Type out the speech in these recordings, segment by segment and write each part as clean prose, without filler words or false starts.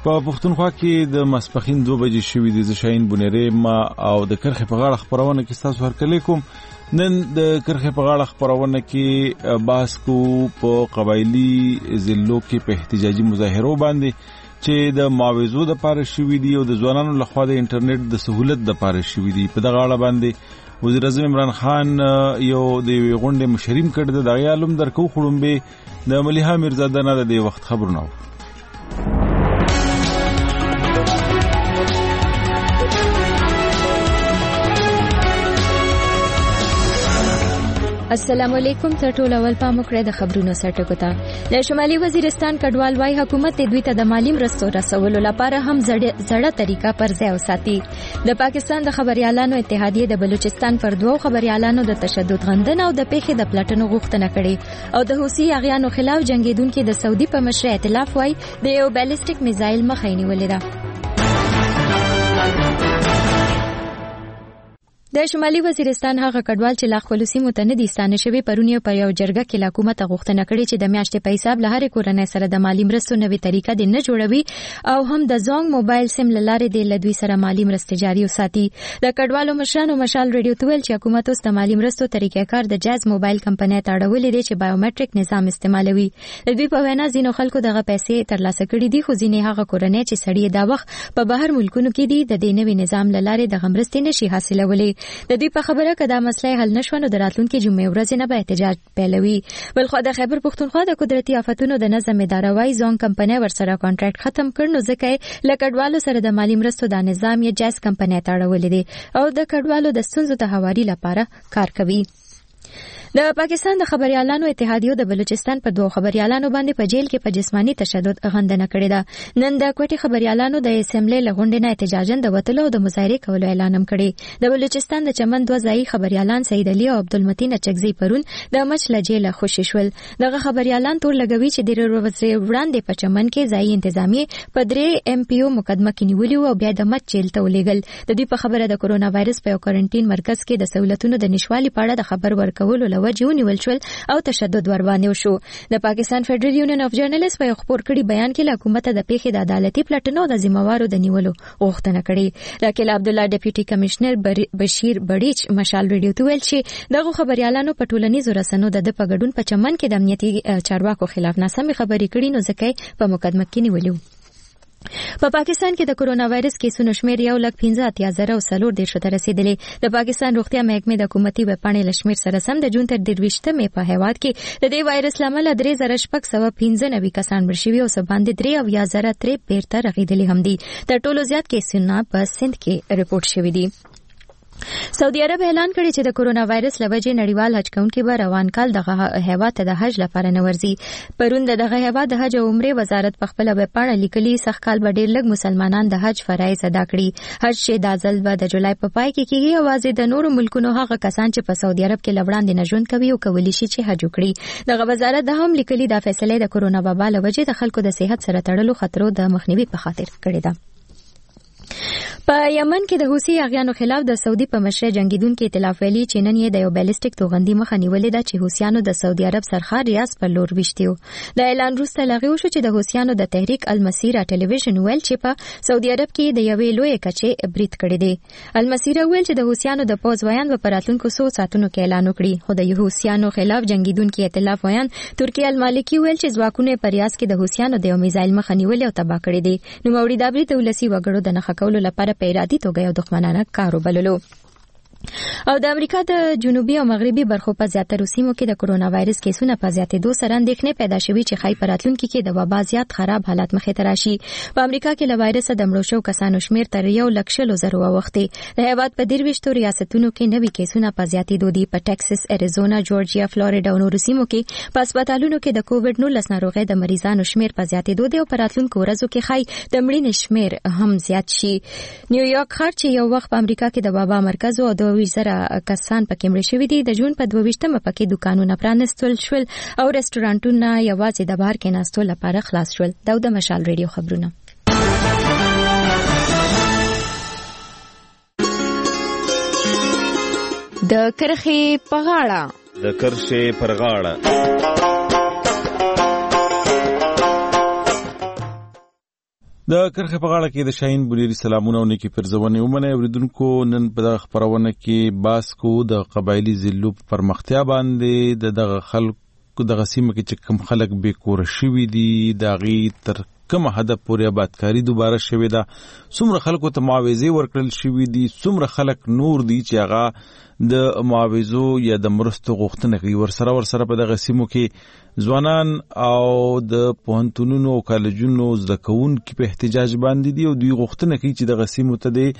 په پښتونخوا کې د ماسپښین 2 بجې شوې دي. زه شاهین بونیری ما او د کرخې په غاړه خبرونه کې تاسو هرکلی کوم. نن د کرخې په غاړه خبرونه کې بحث کو په قبایلی ضلعو کې په احتجاجي مظاهرو باندې چې د معاوضو د پاره شوې دي او د ځوانانو لخوا د انټرنیټ د سہولت د پاره شوې دي. په دغه اړه باندې وزیر اعظم عمران خان یو د غونډې مشریم کړ. د دغه علم درکو خړومبه د مليحه میرزاده نه د وخت خبرونه. السلام علیکم. تر ټولو اول پام وکړئ د خبرونو سرټکو ته. د شمالي وزیرستان کډوال وايي حکومت دوی ته د مالی مرستو رسولو لپاره هم زړه طریقه پر ځای وساتي. د پاکستان د خبريالانو اتحادیه د بلوچستان پر 2 خبريالانو د تشدد غندنه او د پیښې د پلټنو غوښتنه کړې او د حوثي اغیانو خلاف جنگیدونکو د سعودي په مشر ائتلاف وايي د یو بالستیک میزایل مخه نیولې ده. د شمالي وزیرستان هغه کډوال چې لا خپل سیمو ته نه دي ستانه شوی پرونی په یو جرګه کې له حکومت غوښتنه کړې چې د میاشتې په حساب له هرې کورنۍ سره د مالی مرستو نوې طریقه د نه جوړوي او هم د زونګ موبایل سیم لاره د لدوی سره مالی مرستې جاري وساتي. د کډوالو مشرانو مشال ریډیو ته ویل چې حکومت اوس د مالی مرستو طریقې کار د جاز موبایل کمپنۍ ته اړولې دي چې بایومټریک نظام استعمالوي. د دوی په وینا ځینو خلکو دغه پیسې ترلاسه کړې دي خو ځینې هغه کورنۍ چې سړی دا وخت په بهر ملکونو کې دي د دې نوې نظام لاره د غمرستې نشي حاصلولې. د دوی په خبره کدا مسله حل نشونه د راتلونکو جمعې ورځې نه به احتجاج پیلوي. بلخو د خیبر پښتونخوا د قدرتي آفتونو د نظم اداره وايي زون کمپنۍ ورسره کانټراکټ ختم کړ نو ځکه لکډوالو سره د مالی مرستو د نظام یې جاز کمپنۍ ته اړولې دي او د کډوالو د ستونزو د هواري لپاره کار کوي. د پاکستان د خبريالانو اتحادیو د بلوچستان په 2 خبريالانو باندې په جیل کې په جسمانی تشدد غندنه کړې ده. نن د کوټي خبريالانو د اسمبلی لغونډې نه احتجاجن د وټلو او د مظاهره کولو اعلان هم کړی. د بلوچستان د چمن 2 ځای خبريالان سید علي او عبدالمتین چغزي پرون د مچ لجیل خوشی شول. دغه خبريالان تور لګوي چې د ورځې وړاندې په چمن کې ځای انتظامی په 3 ایم پی او مقدمه کې نیولی او بیا د مچ جیل ته ولېګل. د دې په خبره د کورونا وایرس په کوارنټین مرکز کې د سہولتونو د نشوالي په اړه د خبر ورکولو لوجه ونیول شول او تشدد ور باندې وشو. د پاکستان فدرال یونین اف جرنالست په خبر کړي بیان کې له حکومت د پیښې د عدالتي پلټنو د ذمہوارو د نیولو غوښتنه کړې. راکیل عبد الله ډیپټي کمشنر بشیر بډیچ مشال ریډیو ته ویل چې دغه خبريالانو په ټولنیزو رسنیو د پګډون په چمن کې د امنیتي چارواکو خلاف ناسمې خبرې کړي نو ځکه په مقدمه کې نیولیو. په پاکستان کې د کورونا وایرس کیسونو شمیر 1,15,000 او 4 ته رسیدلی. د پاکستان روغتیا محکمې د حکومتي وپاڼې لشمیر سره سم د جون تر 23 مې په هیواد کې د دې وایرس لامل 3,695 کسان مړ شوي او سباندې 3,000 بیرته رغیدلي هم دي. تر ټولو زیات کیسونه په سند کې رپورټ شوي دي. سعودي عرب اعلان کړی چې د کورونا وایرس لوجه نړیوال حج کوونکي به روان کال دغه هیواد ته د حج لپاره نه ورځي. پرون دغه هیواد د حج او عمره وزارت په خپل وپاڼه لیکلي سخت کال به ډېر لږ مسلمانان د حج فرایض ادا کړي. حج چې د ځل به د جولای په پای کې کیږي اوازې د نورو ملکونو هغه کسان چې په سعودي عرب کې لوړاندې نه ژوند کوي او کولی شي چې حج وکړي. دغه وزارت د هم لیکلي د فیصله د کورونا وبا لوجه د خلکو د صحت سره تړلو خطرو د مخنیوي په خاطر کړې ده. په یمن کې د حوثي اغیانو خلاف د سعودي په مشر جنگیدونکو ائتلاف ویلي چې نن یې د یو بالستیک توغندي مخه نیولې ده چې حوثیانو د سعودي عرب سرخار ریاض پر لور وشتیو. د اعلان وروسته لغوه شو چې د حوثیانو د تحریک المسیره ټلویزیون ویل چې په سعودي عرب کې د یوې لوی کچې برید کړی دی. المسیره ویل چې د حوثیانو د پوز ویان په راتلونکو 100 ساعتونو کې اعلان وکړي خو د حوثیانو خلاف جنگیدونکو ائتلاف ویان ترکیه المالکی ویل چې ځواکونه په ریاض کې د حوثیانو د یو میزایل مخه نیولې او تباه کړی دی. نو موري د برید ولسی وګړو د نخښ کولو لپاره په ارادي توګه یو دښمنانه کار وبللو. او د امریکا د جنوبي او مغربي برخو په زیاتره سیمو کې د کورونا وایرس کیسونه په زیاتېدو سره اندېښنې پیدا شوې چې خای په راتلونکي کې د وبا زیات خراب حالات مخې ته راشي. په امریکا کې له وایرس د مړو شو کسانو شمیر تر 1,00,000 واوښتي. د هیواد په 23 ریاستونو کې نوي کیسونه په زیاتېدو دي. په ټکساس، اریزونا، جورجیا، فلوریډا او نورو سیمو کې په هسپتالونو کې د کووډ-19 ناروغۍ د مریضانو شمیر په زیاتېدو دی او په راتلونکو ورځو کې خای د مړینې شمیر هم زیات شي. نیویارک ښار چې یو وخت په امریکا کې د وبا مرکز او 2,000 کسان پکې مړ شوي دي د جون په 22مه پکې دکانونه پرانستل شول او رستورانټونه یوازې د بهر کېناستو لپاره خلاص شول. دا د مشال ریډیو خبرونه. د کرخې په غاړه. د کرخې پر غاړه. د کرخه په غاړه کې د شاهین بونیری سلامونه او نیکی پرزونه ومنه اوریدونکو نن په دغه خبرونه کې باسکو د قبایلی ضلعو پر مختیا باندې دغه خلکو دغه سیمه کې چې کوم خلک به کور شوي دي دغه تر کوم هدف پورې آبادکاری دوباره شوې ده څومره خلکو ته معاوضې ورکړل شوې دي څومره خلک نور دي چې هغه د معاوضو یا د مرستو غوښتنه کوي ورسره په دغه سیمو کې ځوانان او د پوهنتونونو او کالجونو زده کوونکي په احتجاج باندې دي او دوی غوښتنه کوي چې دغه سیمو ته د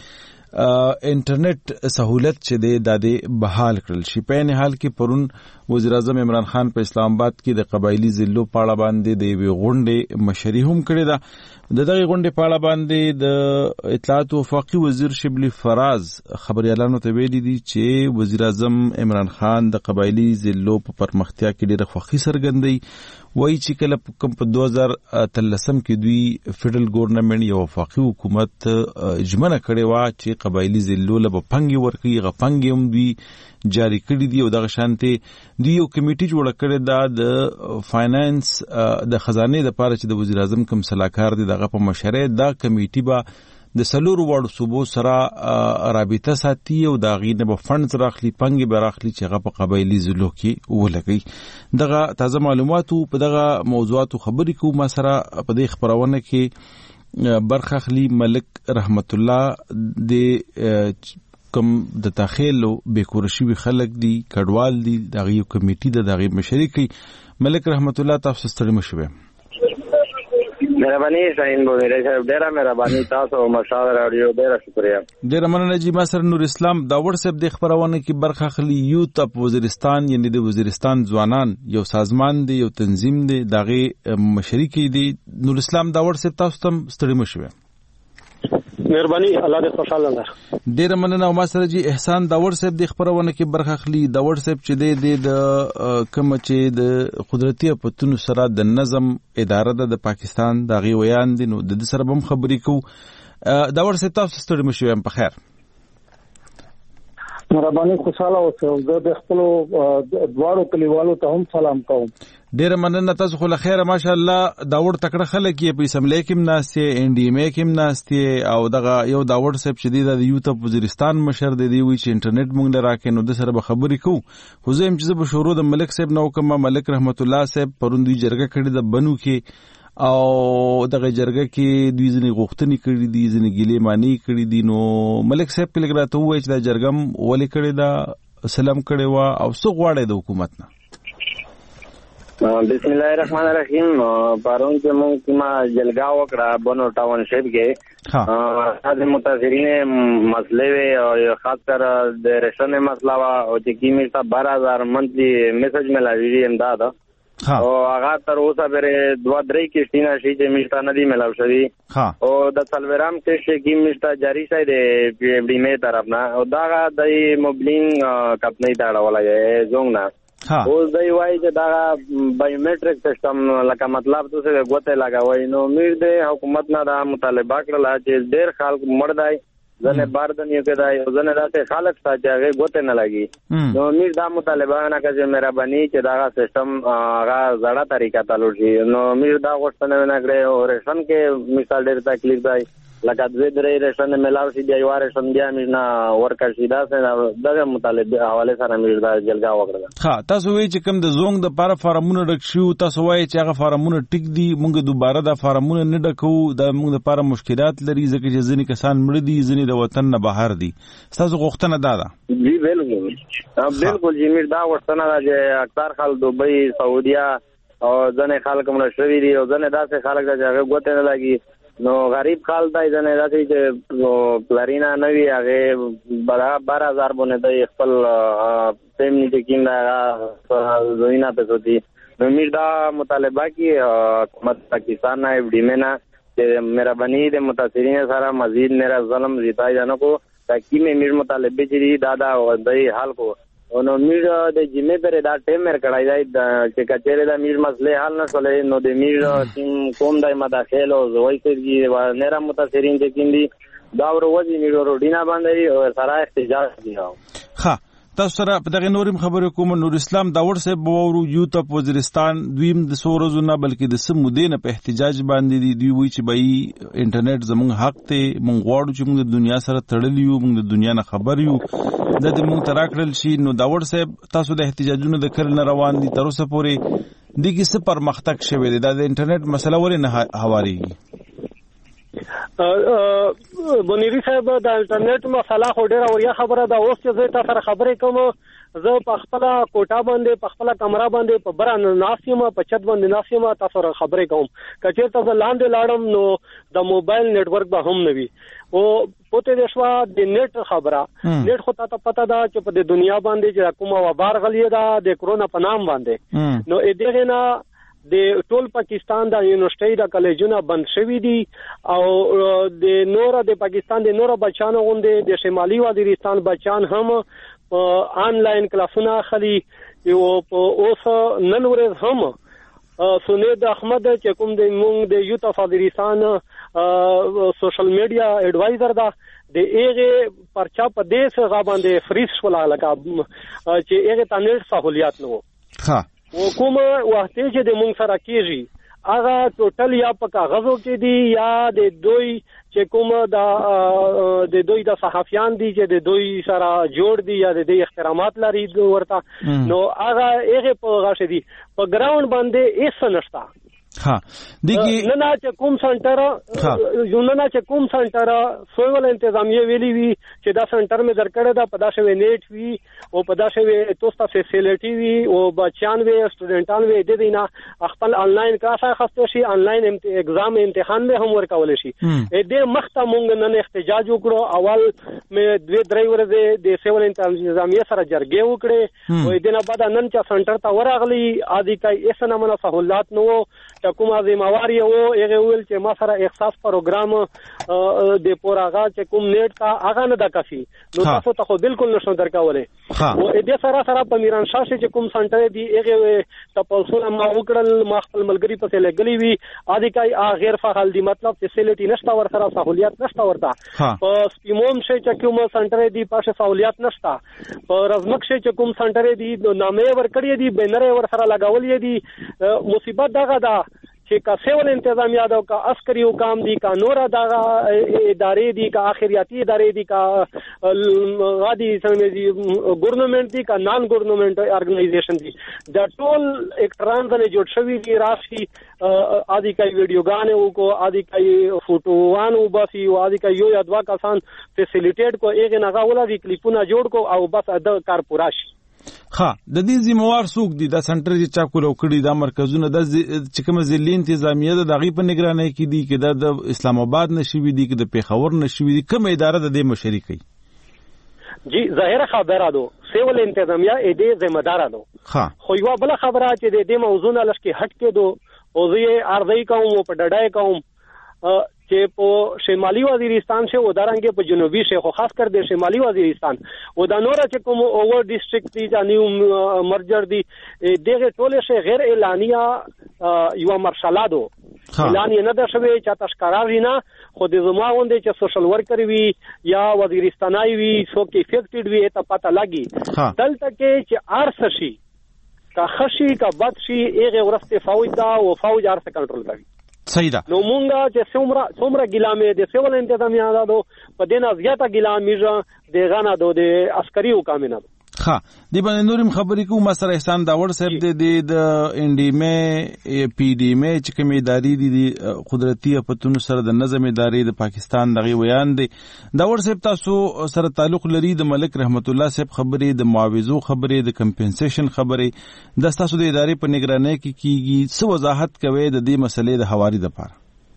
انټرنیټ سہولت چې د بحال کړل شي. په این حال کې پرون وزیر اعظم عمران خان په اسلام آباد کې د قبایلی ضلعو په اړه باندې د یوې غونډې مشري هم کړې ده. د دغه غونډې په اړه باندې د اطلاعات او وفاقي وزیر شبلی فراز خبريالانو ته ویلي دي چې وزیر اعظم عمران خان د قبایلی ضلعو په پرمختیا کې ډېر خوښي څرګندوي. وایي چې کله کوم په 2013 کې دوی فدرل ګورنمنت یا وفاقي حکومت ژمنه کړې و چې قبایلی ضلعو له پنګي ورکړي غپنګي هم دوی جاری کړی دی او دغه شانته دوی یو کمیټي جوړ کړی دا د فاینانس د خزانه لپاره چې د وزیر اعظم کوم صلاحکار دی دغه په مشره دا کمیټي به د سلور وړو صوبو سره رابطه ساتي او دا غینه به فندز راخلي پنګي به راخلي چې هغه په قبایلی ضلعو کې ولګي. دغه تازه معلوماتو په دغه موضوعاتو خبرې کوو ما سره په دې خبرونه کې برخه اخلي ملک رحمت الله د کوم د تاخیل او بیکورشي خلک دي کډوال دي دغه یو کمیټي د دغه مشري کوي. ملک رحمت الله تاسو ستړي مشوي. مهرباني شاهین بونیری صاحب ډیره مهرباني تاسو او مشاور رادیو ډیره شکریہ. ډیره مننه جی. ما سره نور اسلام دا واتساپ د خبرونه کې برخه اخلي. یوت اپ وزیرستان یعنی د وزیرستان ځوانان یو سازمان دی یو تنظیم دی دغه مشري کوي دی. نور اسلام دا واتساپ تاسو تم ستړي مشوي. مهرباني الله دې خوشاله لره. ډیره مننه. او ما سره جی احسان دا واتساپ د خبرونه کې برخه اخلي. دا واتساپ چې د کوم چې د قدرتي پتونو سره د نظم اداره د پاکستان د غي ویان دي نو د سره هم خبرې کو. دا واتساپ تاسو ستړي مشوي په خیر. مهرباني خوشاله اوسئ. د خپل دواړو کلیوالو ته هم سلام کوم. ډیره مننه. تاسو خو له خیره ماشاءالله داوړ تکړه خلک یې په اسمبلی کې مناسته ان ډي ام ای کې مناسته او دغه یو داوړ صاحب شدید د یوت اپ وزیرستان مشر دی وی چې انټرنیټ مونږ نه راکې نو د سره به خبرې کوو. خو زه هم چې به شروع د ملک صاحب نو کوم ملک رحمت الله صاحب پروندوی جرګه کړی د بنو کې او دغه جرګه کې دوی ځنې غوښتنې کړې دي ځنې ګیلې مانی کړې دي. نو ملک صاحب په لګراته وای چې دا جرګم ولې کړی دا سلام کړی و او څو غواړي د حکومت نه. بسم الله الرحمن الرحیم. پرون چې موږ ما جلګه وکړه بنو ټاون شپ کې د متاثرین مسلې وي او خاص کر د رشن مسله وا او چې کیمه تا 12000 منتلی میسج ملاوي امداد او هغه تر اوسه بره 2-3 کې سینا شي چې مشتا ندی ملاو شوی او د سلورام کې کې مشتا جاری شای د پی ام ډی مې طرف نه او دا د موبلین کمپنی ته اړولای زونګ نه اوس دی وای چې دا بایومټریک سیستم لکه مطلب تاسو غوته لگاوي نو امید ده حکومت نه دا مطالبه کړل چې ډیر خلک مړ دی ځنه باردنیو کې دی ځنه راته خلک ساجه غوته نه لګي نو امید دا مطالبه نه کوي مهرباني چې دا سیستم هغه زړه طریقه تلو شي نو امید دا غوښتنه نه کړې او ریشن کې مثال ډیر تکلیف دی لکه د درې ریشن ملاو شي دی واره شم بیا مینا ورکر شي دا دغه مطالبه حواله سره امید دا جلګه وکړه. ها تاسو وایي چې کوم د زونګ د لپاره فارمونه ډک شو تاسو وایي چې هغه فارمونه ټیک دي مونږ دوباره د فارمونه نه ډکو د مونږ لپاره مشکلات لري ځکه چې ځینې کسان مړ دي ځینې د وطن نه بهر دي تاسو غوښتنه ده. جی بالکل جی میر دا غوښتنه ده چې اکثر خلک دوبۍ سعودیا او ځنې خلک مړ شوي دي او ځنې داسې خلک چې هغه غوته نه لګي نو غریب خال دی ځنه داسې چې پلارینا نوی هغه 12000 باندې د خپل پېمنی د کیندا زوینا په سوتی نو میر دا مطالبه کی حکومت پاکستان نه ډیمنا چې مهرباني د متاثرین سره مزید میرا ظلم زیاتای جنو کو تاکي میر مطالبه چې دادا او د حل کو نو میر د جمعې پر دا ټیم مر کړای دی چې کچېره د میر مسله حل نه کولې نو د میر ټیم کوم دای مداخله او زوی کوي و نره متاثرین چې کیندي دا ورځي میر روډینا باندې او سره احتجاج دی. ها تاسو سره په دغه نورم خبرې کوم. نور اسلام داور صاحب وورو یوټپ وزیرستان دویم د سورزو نه بلکې د سمودې نه په احتجاج باندې دی دوی وی چې به انټرنیټ زموږ حق ته مونږ غواړو چې موږ د دنیا سره تړلی یو، موږ د دنیا نه خبر یو، د دې موږ تراکړل شي. نو داور صاحب تاسو د احتجاجونو د کړل نه روان دي تر اوسه پورې دغه څه پرمختګ شوی دی؟ دا د انټرنیټ مسله ولې نه هواريږي؟ بنيري صاحب د انټرنیټ مسله خو ډیره وړیا خبره ده. اوس چې زه تاسو سره خبرې کوم زه په خپل کوټه باندې په خپل کمره باندې په بران ناسیم په چت باندې ناسیم تاسو سره خبرې کوم. کچې تاسو لاندې لاړم نو د موبایل نتورک به هم نوي او پته د شوا د نت خبره نت خو ته پته ده چې په دنیا باندې چې کومه وبار غلی ده د کرونا په نام باندې نو دغه نه د ټول پاکستان د یونیورسيټي د کالجونو بند شوي دي او د نور د پاکستان د نور بچانو غونډه د شمالي وزیرستان بچان هم آنلاین کلاسونه خلی یو اوس نن ورځ هم سنید احمد چې کوم د مونږ د یوت اف وزیرستان سوشل میډیا ایڈوایزر دا د ایغه پرچا په دې څخه باندې فریز ولا لکه چې ایغه تنل سہولیات نو ها حکومت وخت چې د مونږ سره کیږي هغه ټوټل یا په کاغذو کې دي یا د دوی چې کوم د دوی د صحافیان دي چې د دوی سره جوړ دي یا د دې احترامات لري ورته نو هغه هغه په غاښ دي په ګراوند باندې هیڅ نشته. ها دغه نه چې کوم سنټر یو نه چې کوم سنټر سویل انتظامیه ویلي وی چې دا سنټر مې درکړه دا پداشه وی نیټ وی او پداشه وی توستا فیسیلیټي وی او بچان وی سټوډنټان وی د دینه خپل آنلاین کلاس اخستې شي آنلاین ایگزام امتحان به هم ورکول شي. دې مخته مونږ نن احتجاج وکړو. اول مې 2-3 ورځې د سیول انتظامیه سره جرګې وکړې او دې نه بعد نن چې سنټر ته ورغلی عادي کای اس نه منه سہولت نو کومه ذمہواری وو هغه ویل چې ما سره احساس پروګرام د پوراغه چې کوم نیټ تا هغه نه د کافي نو تاسو ته خو بالکل نشو درکاوله او دې سره په میران شاه چې کوم سنټر دی هغه تاسو ما وکړل ما خپل ملګری په لګلی وی عادي کای غیر فعال دی مطلب فیسیلیټی نشته ور سره سہولیت نشته ورته په سپیموم چې کوم سنټر دی پاشه سہولیت نشته په رزمک چې کوم سنټر دی نامې ور کړی دی بنر ور سره لگاولې دی مصیبت دغه دا چې کا سیول انتظامیه دا کا عسکري حکام دي کا نور دا ادارې دي کا اخریاتی ادارې دي کا غادي سمجي ګورنمنت دي کا نان ګورنمنت ارګنایزیشن دي دا ټول اکټران باندې جوړ شوی دي راشي آدي کا ویډیوګان او کو آدي کا فوټوان او بس یو آدي کا یو یا دوا کسان فیسیلیټیټ کو ایغه نه غولا دي کلیپونه جوړ کو او بس د کار پورا شي. ها د دې ذمہوار څوک دي؟ دا سنټر چې چا کولو کړی دا مرکزونه د چې کوم ځلې انتظامیه د دغې په نگرانۍ کې دي کې د اسلام آباد نشوي دي کې د پیښور نشوي دي کوم اداره د دې مشري کوي؟ جی ظاهر خبره ده سیول انتظامیه دې ذمہ دار ده. ها خو یو بل خبره چې د دې موضوع نه لږ کې هټ کې دو او زه ارزي کوم او په ډډای کوم چې په شمالي وزیرستان شه او دارنګه په جنوبي شه خو خاص کر د شمالي وزیرستان او د نور چې کوم اوور ډیسټریکټ دي د نیو مرجر دي دغه ټول شه غیر اعلانیه یو مرشلادو اعلان نه ده شوی چې تاسو قرار نه خو د زماوند چې سوشل ورکر وی یا وزیرستانای وی سو کې افیکټډ وی ته پته لګي دلته کې چې ارسشي کا خشي کا بدشي هغه ورسته فوج دا او فوج ارسه کنټرول کوي. صحیح ده. نو مونږه چې څومره ګلامې د سیول انتظامیه دا په دینه زیاته ګلامې د غانا د عسکري حکام نه. ها دی باندې نورم خبرې کوم سره احسان داور صاحب د انډیمه پی ډی ام چې کوم ادارې دي قدرتي پتون سره د نظم ادارې د پاکستان دغه ویان دي. داور صاحب تاسو سره تعلق لري د ملک رحمت الله صاحب خبرې د معاوضو خبرې د کمپنسیشن خبرې د تاسو د ادارې په نگرانۍ کې کیږي څه وضاحت کوي د دې مسلې د حواري لپاره؟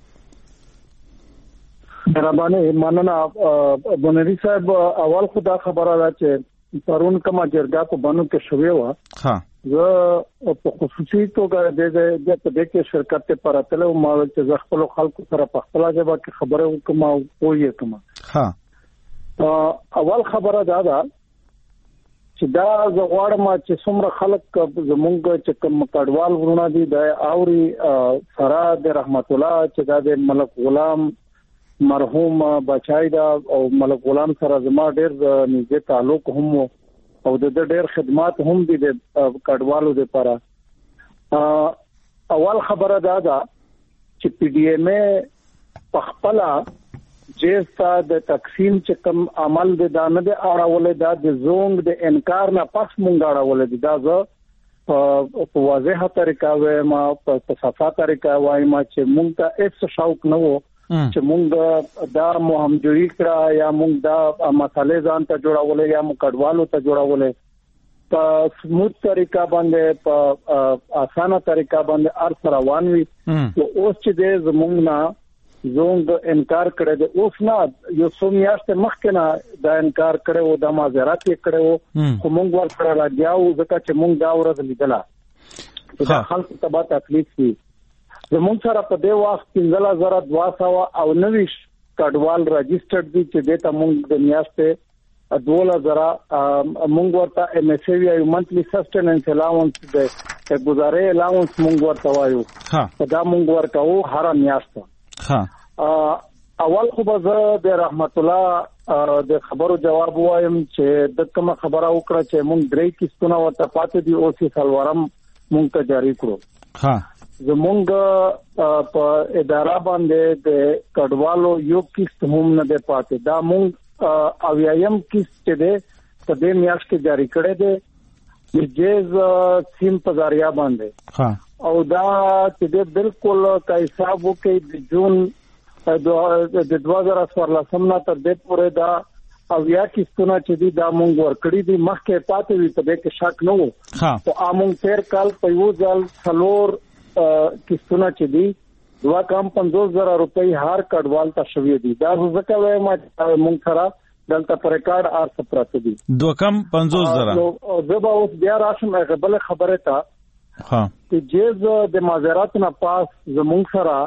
ربانه مننه بنری صاحب اول خدا خبره ده چې پرون کما جرګه په بانو کې شوی و ها زه په خصوصي توګه د دې کې شرکت پر اتلو ما چې خپل خلکو سره په خپل ځای کې خبره وکم او پوهی کوم. ها اول خبره دا ده چې دا زغواړم چې څومره خلک زمونږ چې کوم کډوال ورونه دي د اوري سره د رحمت الله چې دا د ملک غلام مرحوم بچای دا او ملک غلام سره زما ډېر نږدې تعلق هم او د ډېر خدمات هم دي د کډوالو لپاره. اول خبره دا ده چې پی ډی ایم ای په خپل جیستا د تقسیم چې کوم عمل د دانه د اړولې دا د زونګ د انکار نه پس مونږ اړولې دا زه په واضحه طریقه وایم په صفه طریقه وایم چې مونږ ته هیڅ شوق نه وو چې مونږ دا مهمجوړي کړه یا مونږ دا مسالې ځان ته جوړولې یا مونږ کډوالو ته جوړولې په سموث طریقه باندې په اسانه طریقه باندې ارث روان وي. اوس چې د زمونږ نه زونګ انکار کړی دی اوس نه یو څو میاشتې مخکې نه دا انکار کړی و دا معذرت یې کړی و خو مونږ ورسره راځو ځکه چې مونږ دا ورځ لیدله دا خلکو ته به تکلیف وي. زمونږ سره په دې وخت 15,299 کډوال راجسټرډ دي چې دې ته مونږ د میاشتې 12,000 مونږ ورته ایم ایس ای یو منثلی سسټیننس الاونس د گزارې الاونس مونږ ورته وایو دا مونږ ورکو هر میاشت. اول خو به زه د رحمت الله د خبرو جواب وایم چې د کومه خبره وکړه چې مونږ درې کیسونه ورته پاتې دي او چې سلورم مونږ ته جاری کړو. زمونږ په اداره باندې د کډوالو یو کیست هم نه دی پاتې دا مونږ اویایم کیست چې دی په دې میاشت کې جاری کړی دی د جیز سیم په ذریعہ باندې او دا چې بالکل کا حساب وکړي د جون د 2014 نه تر دې پورې دا اویا کیستونه چې دي دا مونږ ورکړي دي مخکې پاتې وي په دې کې شک نه وو او امونږ تیر کال په یو ځل څلور کیستونه چې دي 2,50,000 روپۍ هر کډوال ته شوي دي. دا ځکه وایم مونږ سره دلته پر ریکارډ ارڅ پراته دي 2,50,000 زه به اوس بیا راشم غبل خبره ته چې جیز د معذرت نه پاس زمونږ سره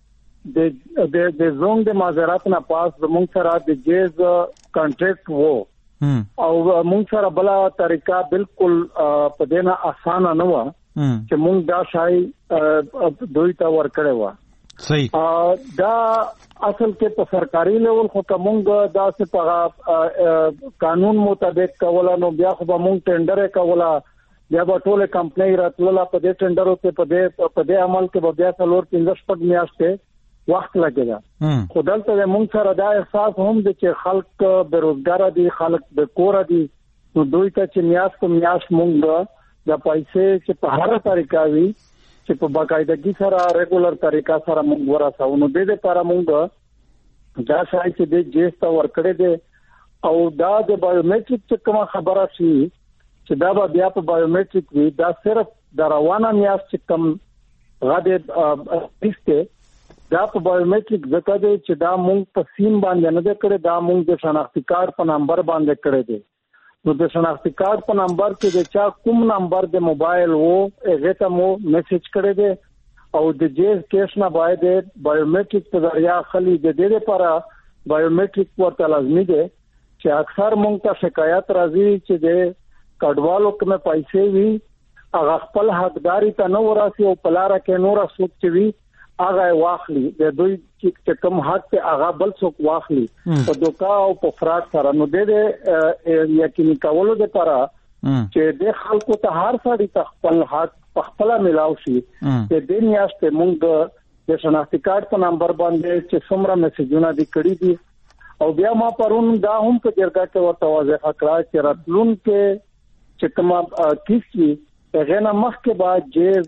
د زونګ د معذرت نه پاس زمونږ سره د جیز کانټریکټ وو او مونږ سره بل طریقه بالکل په دې نه اسانه نه و چې مونږ دا شای دوی ته ورکړې و. صحیح دا اصل کې په سرکاري لیول خو کومګ دا څه په قانون مطابق کوله نو بیا خو مونږ ټینډر کوله بیا په ټوله کمپنۍ راتلله په دې ټینډرو کې په دې عمل کې بیا څلور 15 میاشتې وخت لګیدا. خو دلته مونږ سره دا احساس هم دي چې خلک بیروزګار دي خلک د کور دي نو دوی ته چې میاش په میاش مونږ د پیسې چې په هر طریقه وي چې په باقاعدګي سره ریګولر طریقه سره مونږ ورساو نو د دې لپاره مونږ دا شای چې د جیستا ورکړې دي او دا د بایومټریک چې کومه خبره شي چې دا به بیا په بایومټریک وي دا صرف د روانه میاش چې کوم غاډه پېسته دا په بایومټریک ځکه دی چې دا مونږ په سیم باندې نه کړی دا مونږ د شناختی کارت په نمبر باندې کړی دی نو د شناختی کارت په نمبر کې د چا کوم نمبر د موبایل وو هغه ته مو میسج کړی دی او د جیز کیس نه باید بایومټریک په ذریعہ خلی د دې لپاره بایومټریک ورته لازمي دی چې اکثر مونږ ته شکایت راځي چې د کډوالو کومه پیسې وي هغه خپل حقداري ته نه وراسي او پلاره کې نور څوک چې وي هغه واخلي د دوی چې کوم حق ته هغه بل څوک واخلي په دوکا او په فراد سره نو د یقیني کولو لپاره چې د خلکو ته هر څړي ته خپل حق په خپل ملاو شي د دې میاشتې موږ د شناختی کارت په نمبر باندې چې څومره میسجونه دي کړی دي او بیا ما پرون دا هم په جرګه کې ورته واضح کړه چې راتلون کې چې کومه کیسي هغه نه مخکې بعد جیز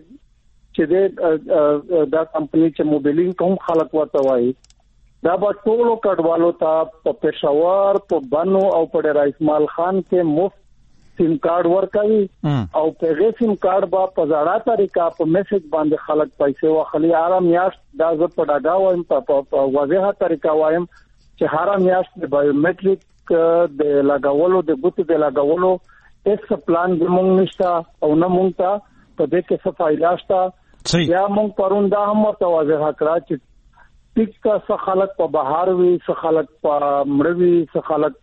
چې دا کمپنی چې موبیلینګ کوم خلک ورته وایي دا به ټولو کډوالو ته په پېښور په بنو او په ډیر اسماعیل خان کې مفت سیم کارت ورکوي او په هغه سیم کارت با په ځاړه طریقه په میسج باندې خلک پیسې واخلي آرام یاش دا زه په ډاګه وایم په واضحه طریقه وایم چې هر میاش د بایومټریک د لګولو د بوت د لګولو هیڅ پلان د مونږ نشته او نه مونږ ته په دې کې څه فائدہ شته. یا مونږ پرون دا هم واضح کړه چې ټیک څه خلک په بهار وي څه خلک په مړوي څه خلک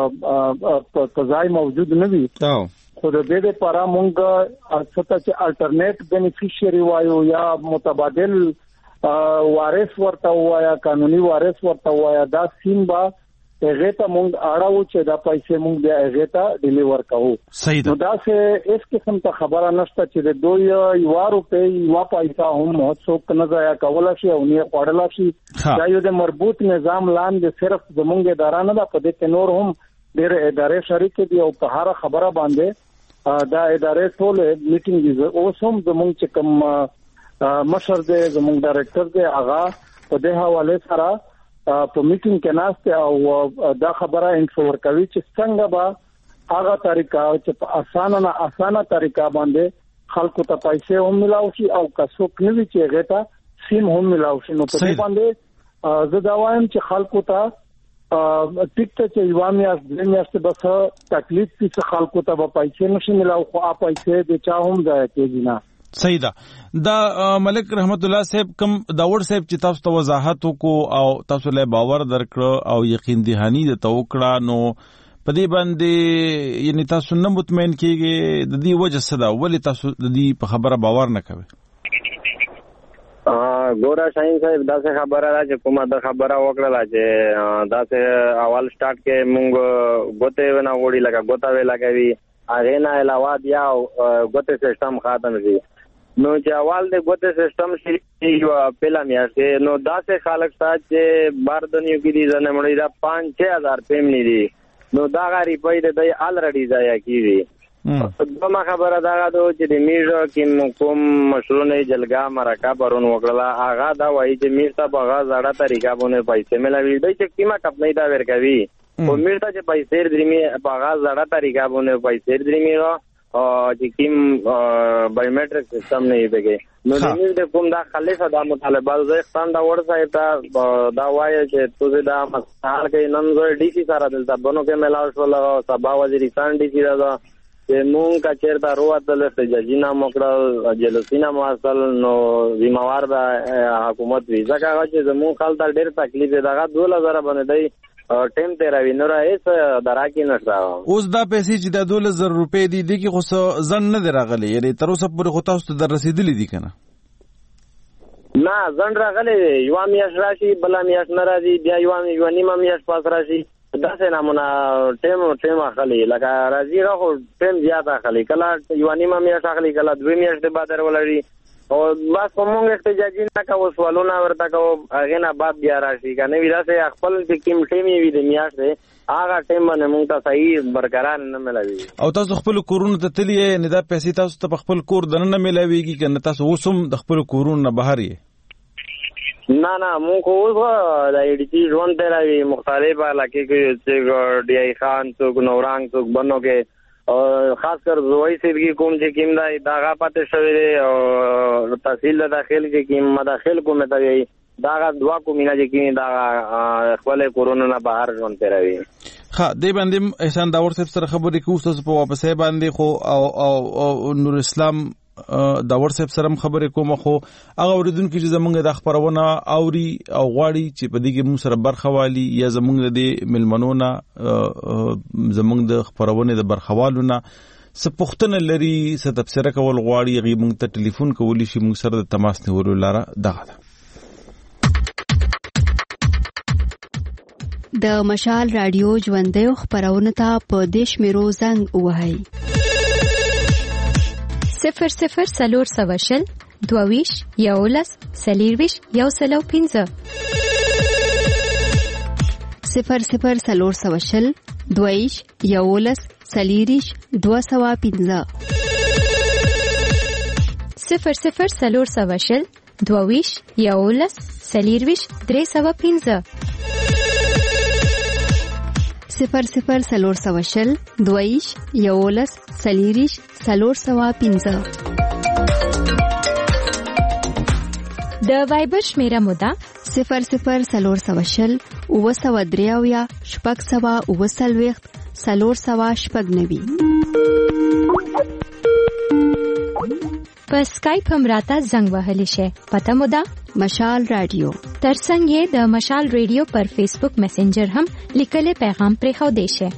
په قضای موجود نه وي خو د دې لپاره مونږ څه چې الټرنیټ بینیفیشری وایو یا متبادل وارث ورته وایا قانوني وارث ورته وایا دا سیم با هغه ته مونږ اړه چې دا پیسې مونږ بیا هغه ته ډیلیور کوو. نو دا سه اس قسم ته خبره نشته چې د دوی یو روپۍ یو پیسې هم څوک نه ځای کول شي او نه خوړل شي. دا یو د مربوط نظام لاندې صرف زمونږ اداره نه ده، په دې کې نور هم ډېر ادارې شریک دي او په هر خبره باندې دا ادارې ټول میټینګ دي. اوس هم زمونږ چې کوم مشر دی زمونږ ډایرکټر دی هغه په دې حواله سره په میټینګ کې ناشته او دا خبره انفور کوي چې څنګه به هغه طریقه چې په اسانه طریقه باندې خلکو ته پیسې هم ملاوي شي او کڅوک نوي چې هغه ته سیم هم ملاوي شي. نو په دې باندې زه دا وایم چې خلکو ته ټیک ته چې یوامیا دنیاست بس تکلیف چې خلکو ته به پیسې نشي ملاوي خو اپ پیسې د چا هم ځای کېږي نه. صحیح ده. دا ملک رحمت الله صاحب کوم داور صاحب چې تاسو ته وضاحت وکړو او تاسو له باور درکړو او یقین دهانی د توکړه نو پدې باندې یعنی تاسو نه مطمئن کیږئ د دې وجه څه ده ولې تاسو د دې په خبره باور نه کوئ؟ ګورا شاهین صاحب دا څه خبره ده چې کومه د خبره وکړه چې دا څه اول سٹارټ کې مونږ ګوته ونه وړي لکه ګوته ویلا کوي هغه نه علاوه بیا ګوته سیستم ختم شي. نو چې اول د ګوته سیستم شي یو پهلا میاشته نو دا څه خلک سات چې بار دنیو کې دي ځنه مړي دا 5-6000 پیمنی دي نو دا غاری په دې د الریډي ځای کیږي. دومره خبره دا غواړو چې د میژو کې کوم مشرونه جلګه مرکه پرون وکړه هغه دا وایي چې میرته بغا زړه طریقه باندې پیسې ملوي دی چې کیما کپنې دا ورکوي او میرته چې پیسې درمي بغا زړه طریقه باندې پیسې درمي او چې کیم بایومټریک سیستم نه دی نو د میژ د کوم دا خالصه دا مطالبه زه ختم دا ور صاحب دا وایي چې تو دا مسال کې نن زه ډي سي سره دلته بنو کې ملاو شو سبا وزیرستان ډي سي دا چې مونږ کا چیرته رواتل سجاجینا موکړه جلسینا مواصل نو ذمہوار دا حکومت وی ځکه چې زموږ خلک ډېر تکلیف دی دا 2000 باندې دی ټیم تیراوی نو راځي دراکی نشته. اوس دا پیسې چې د 2000 روپۍ دي دغه خو ځن نه راغلي یعنی تر اوسه پورې خو تاسو ته رسیدلې دي کنه؟ نه ځن راغلي یو میاش راشي بل میاش ناراضي بیا یو نیمه میاش پاس راشي دا څه نمونه ټیم اخلي لکه راځي راخو ټیم زیات اخلي کله یو نیمه میاش اخلي کله 2 میاش د بعد ورولري او بس کومه احتجاجي نه کوو سوالونه ورته کوو هغه نه بعد بیا راشي کنه وی دا څه خپل ټیم وی د میاش دی هغه ټیم باندې موږ ته صحیح برقرار نه ملوي. او تاسو خپل کورونه ته تللی نه دا پیسې تاسو ته خپل کور دنه ملويږي کنه تاسو اوسم د خپل کورونه بهر یې؟ نه مونږ خو د ایډیټي ژوند ته راوي مختلف علاقې کې چې ډي اي خان څوک نورانګ څوک بنو کې خاص کر زوی سیدګي کوم چې کیم دا داغه پاتې شوی دی او تحصیل داخل کې کیم مداخل کومه ته وي داغه دوا کومینه چې کیم دا خپل کورونا نه بهر ژوند ته راوي. ها دې باندې احسان داور صاحب سره خبرې کوو تاسو په واپسې باندې خو او نور اسلام داور صاحب سره خبرې کوم خو هغه اوریدونکو چې زمونږ د خبرونه اوري او غواړي چې په دې کې موږ سره برخوالي یا زمونږ د ملمنونه زمونږ د خبرونه د برخوالونه سپختنه لري ست تفسیر کول غواړي غي موږ ته ټلیفون کولی شي موږ سره د تماس نیولو لاره دغه ده. د مشال رادیو ژوندۍ خبرونه ته په دیش میرو زنګ وهاي 00 سلور سواشل دوویش یولس سلیرویش یوسلو 15 00 سلور سواشل دوویش یولس سلیریش 215 00 سلور سواشل دوویش یولس سلیرویش 315 00 سلور سواشل دویش یولس سلیریش سلور سوا 15 د وایبر شمیره مودا 00 سلور سواشل او سوا دریاویا شپږ سوا او سلويخت سلور سوا شپږ نوي په اسکایپ هم راته زنګ وهلی شي پته مودا مشال رادیو ترڅنګ د مشال رادیو پر فیسبوک میسنجر هم لیکلي پیغام پرې خو دی شي.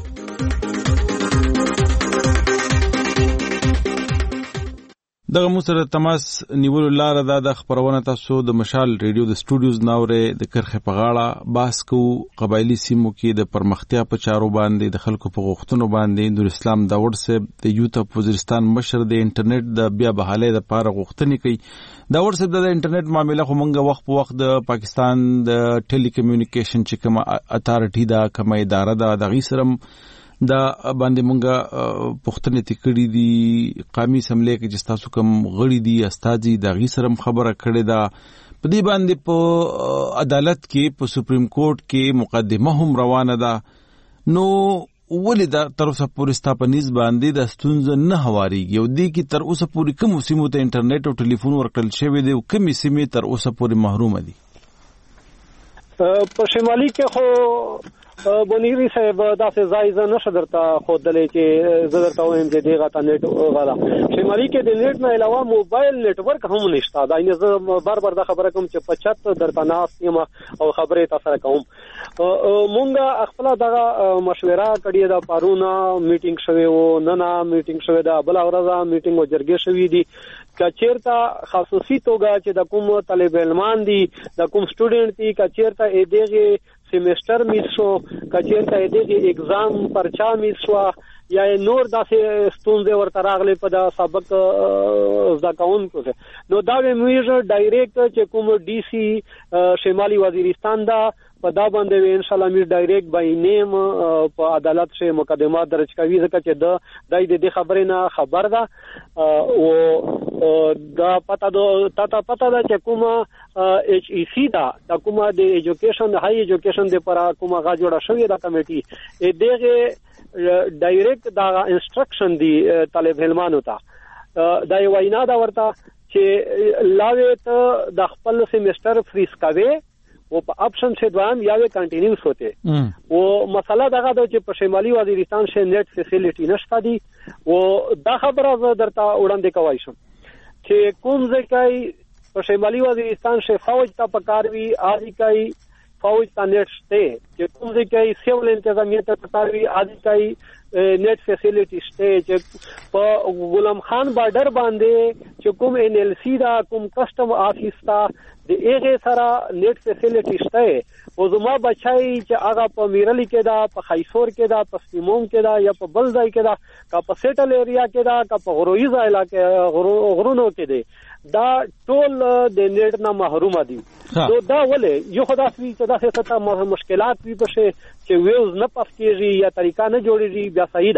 دغه مو سره تماس نیولو لاره دا د خبرونه تاسو د مشال ریډیو د سټوډیوز ناوره د کرخه په غاړه باس کو قبایلی سیمو کې د پرمختیا په چارو باندې د خلکو په غوښتنو باندې نور اسلام داوود صاحب د یوت اف وزیرستان مشر د انټرنیټ د بیا بحالۍ د پاره غوښتنې کوي داوود صاحب د انټرنیټ معاملې خو مونږ وخت په وخت د پاکستان د ټیلی کمیونیکیشن چې کوم اتارټي دا کوم اداره ده د غیسرم دا باندې مونږه پښتنې تکړی دي قومي سملې کې چې تاسو کوم غړي دي استاذي د غیسرم خبره کړې ده په دې باندې په عدالت کې په سپریم کورټ کې مقدمه هم روانه ده نو ولې دا تر اوسه پورې ستاپنیز باندې د ستونزه نه هواريږي او دې کې تر اوسه پورې کوم سیمو ته انټرنیټ او ټلیفون ورکړل شوی دی او کوم سیمې تر اوسه پورې محروم دي په شمالي کې خو بونیری صاحب داسې ځای نه شدرته خودلې چې زدرته وایم چې دیغه تا نت غلا شمالي کې د نت نه علاوه موبایل نتورک هم نشته دا نه بار بار دا خبره کوم چې 75 درته ناس یم او خبرې تاسو کوم مونږه خپل دغه مشوره کړی دا پارونه میټینګ شوی و نه میټینګ شوی دا بل اورځه میټینګ او جرګې شوی دي کچیرته خصوصي توګه چې د کوم طالب علمان دي د کوم سټوډنټ دي کچیرته ا دغه سیمستر میسو کچیرته دغه اگزام پرچا میسو یا نور داسې ستونزې ورته راغلي په دا سبق زکاون کو نو دا موږ ډایریکټ چې کوم ډي سي شمالي وزیرستان دا په دا باندې ان شاء الله موږ ډایریکټ بای نیم په عدالت شه مقدمه درج کوي ځکه چې د خبرې نه خبر ده او دا پتا دا چې کوم ایچ ای سی دا کومه د ایجوکیشن های ایجوکیشن د پر کومه غا جوړه شوې دا کمیټي دغه ډایریکټ دا انسټرکشن دی طالب علمانو ته دا وینا دا ورته چې لاوه ته د خپل سیمستر فریز کوي او په اپشن سے دوام یا وی کنټینیوس ہوتے او مسله دغه د چې په شمالي وزیرستان شه نیټ فیسیلیټی نشته دي او دا خبره درته وړاندې کوي شم چې کوم ځکه په شمالي وزیرستان شه فوج ته پکاروي آدي کوي فوج ته نیټ شته چې کوم ځکه سیول انتظامیه ته پکاروي آدي کوي نیټ فیسیلیټی شته چې په غلام خان بارډر باندې چې کوم ان ال سی دا کوم کسٹم آفیس تا د ایغه سره نیټ فیسیلیټی شته او زما بچای چې هغه په میرلی کې دا په خیسور کې دا په سیموم کې دا یا په بل ځای کې دا کا په سیټل ایریا کې دا کا په غرویزا علاقې غرونو کې دی دا ټول د نیټ نه محروم دي نو دا ولې یو خدای چې دا څه مشکلات وي په چې ویوز نه پف کېږي یا طریقہ نه جوړېږي بیا صحیح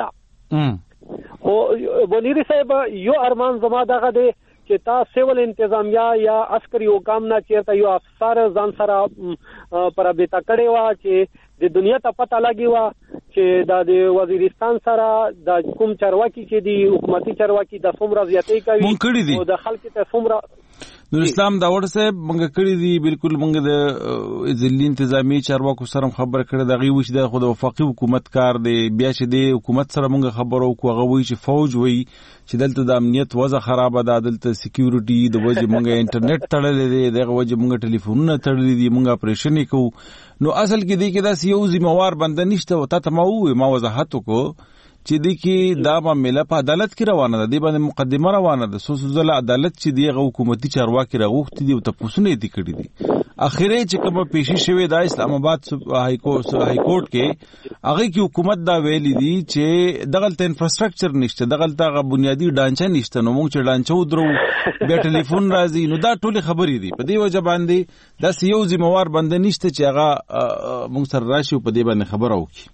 ده او بونیری صاحب یو ارمان زما دغه دی چې تا سیول انتظامیه یا عسکري حکام نه چیرته یو افسر ځان سره پر بیتا کړي وا چې د دنیا ته پته لګي وا چې د وزیرستان سره د کوم چارواکي چې دی حکومتي چارواکي د څومره زیاتې کوي او د خلکو ته څومره نور اسلام داوود صاحب مونږ کړی دی بالکل مونږ د ځلې انتظامی چارواکو سره خبر کړی دا غي وش د خود وفاقي حکومت کار دی بیا چې دی حکومت سره مونږ خبرو کوغه وی چې فوج وی چې دلته د امنیت وضع خراب ده دلته سکیورټي د وجه مونږه انټرنیټ تړلې دی دغه وجه مونږه ټلیفونونه تړلې دي مونږه اپریشن کوو نو اصل کې دی کې دا یو ذمہوار بنده نشته او ته ما وضاحت وکړو چې دی کې دا معاملې په عدالت کې روانه ده دی باندې مقدمه روانه ده سوسو ځله عدالت چې دی حکومتي چارواکي راغوښتي دي او تاسو نه دي کړی دي اخیری چې کومه پیشي شوی د اسلام آباد های کورټ کې هغه کې حکومت دا ویلي دي چې دغلت انفراستراکچر نشته دغلت بنیادی ډانچه نشته نو موږ چې ډانچه ودرو بیا ټلیفون راځي نو دا ټول خبرې دي په دې وجه باندې دا یو ذمہوار بنده نشته چې هغه موږ سره راشي په دې باندې خبره وکړي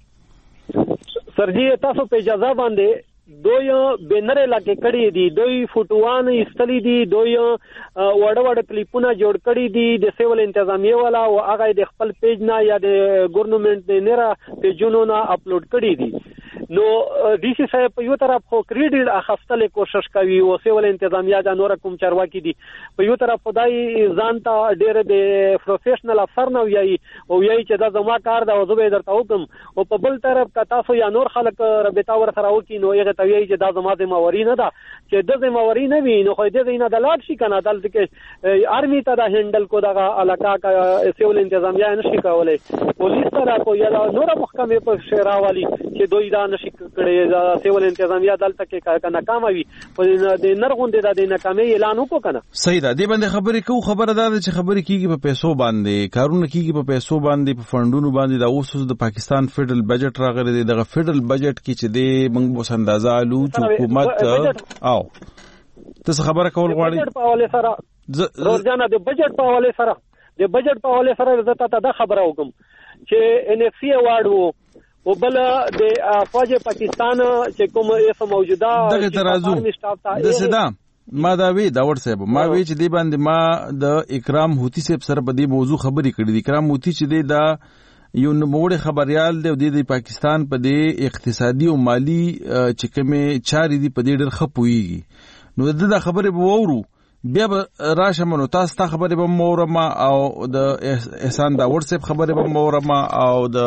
سرجی تاسو په اجازه باندې دوی بینر علاقې کړي دي دوی فوټوان استلی دي دوی وړ کلیپونه جوړ کړي دي د سیول انتظامیه والا او هغه د خپل پیج نه یا د ګورنمنت نه پیجونو نه اپلوډ کړي دي نو ډي سي صاحب په یو طرف خو کریډټ اخستل کوشش کوي او سیول انتظامیه د نور کوم چارواکي دي په یو طرف خدای ځان ته ډېر د پروفیشنل افسر نه ویي او یی چې دا زما کار دا وزو به درته حکم او په بل طرف کا تاسو یا نور خلک رابطه ور سره وکي نو یې ته ویي چې دا زما ذمہواری نه ده چې د ذمہواری نه وي نو خو دې نه د لاټ شي کنه دلته کې آرمي ته دا هندل کو دا علاقہ کا سیول انتظامیه نشي کولای پولیس سره کو یا نور محکمه په شراوالي چې دوی دا نشي کړي دا سیول انتظامیه دلته کې ناکام وي په د نرغوندې د ناکامۍ اعلان وکړو کنه. صحیح ده. دې باندې خبرې کوو. خبره ده چې خبرې کیږي په پیسو باندې، کارونه کیږي په پیسو باندې، په فندونو باندې. دا اوس د پاکستان فدرال بجټ راغلی دی. دغه فدرال بجټ کې چې دی موږ اوس اندازه الو چې حکومت او تاسو خبره کول غواړئ په حواله سره روزانه د بجټ په حواله سره د بجټ په حواله سره زه ته خبره وکم چې ان اف سی ایوارډ وو او بل د فوج پاکستان چې کوم یې موجوده دغه ترازو د صدا ما دا وی دا ور صاحب ما وی چې دی باندې ما د اکرام هوتی صاحب سره په دې موضوع خبرې کړې دي. اکرام هوتی چې دی دا یو نوموړی خبريال دی د پاکستان په دې اقتصادي او مالی چې کومه چاري دي په دې ډېر خپويږي. نو دا خبرې به وورو بیا به راشم نو تاسو ته خبرې به مورم او د احسان دا ورسپ خبرې به مورم او د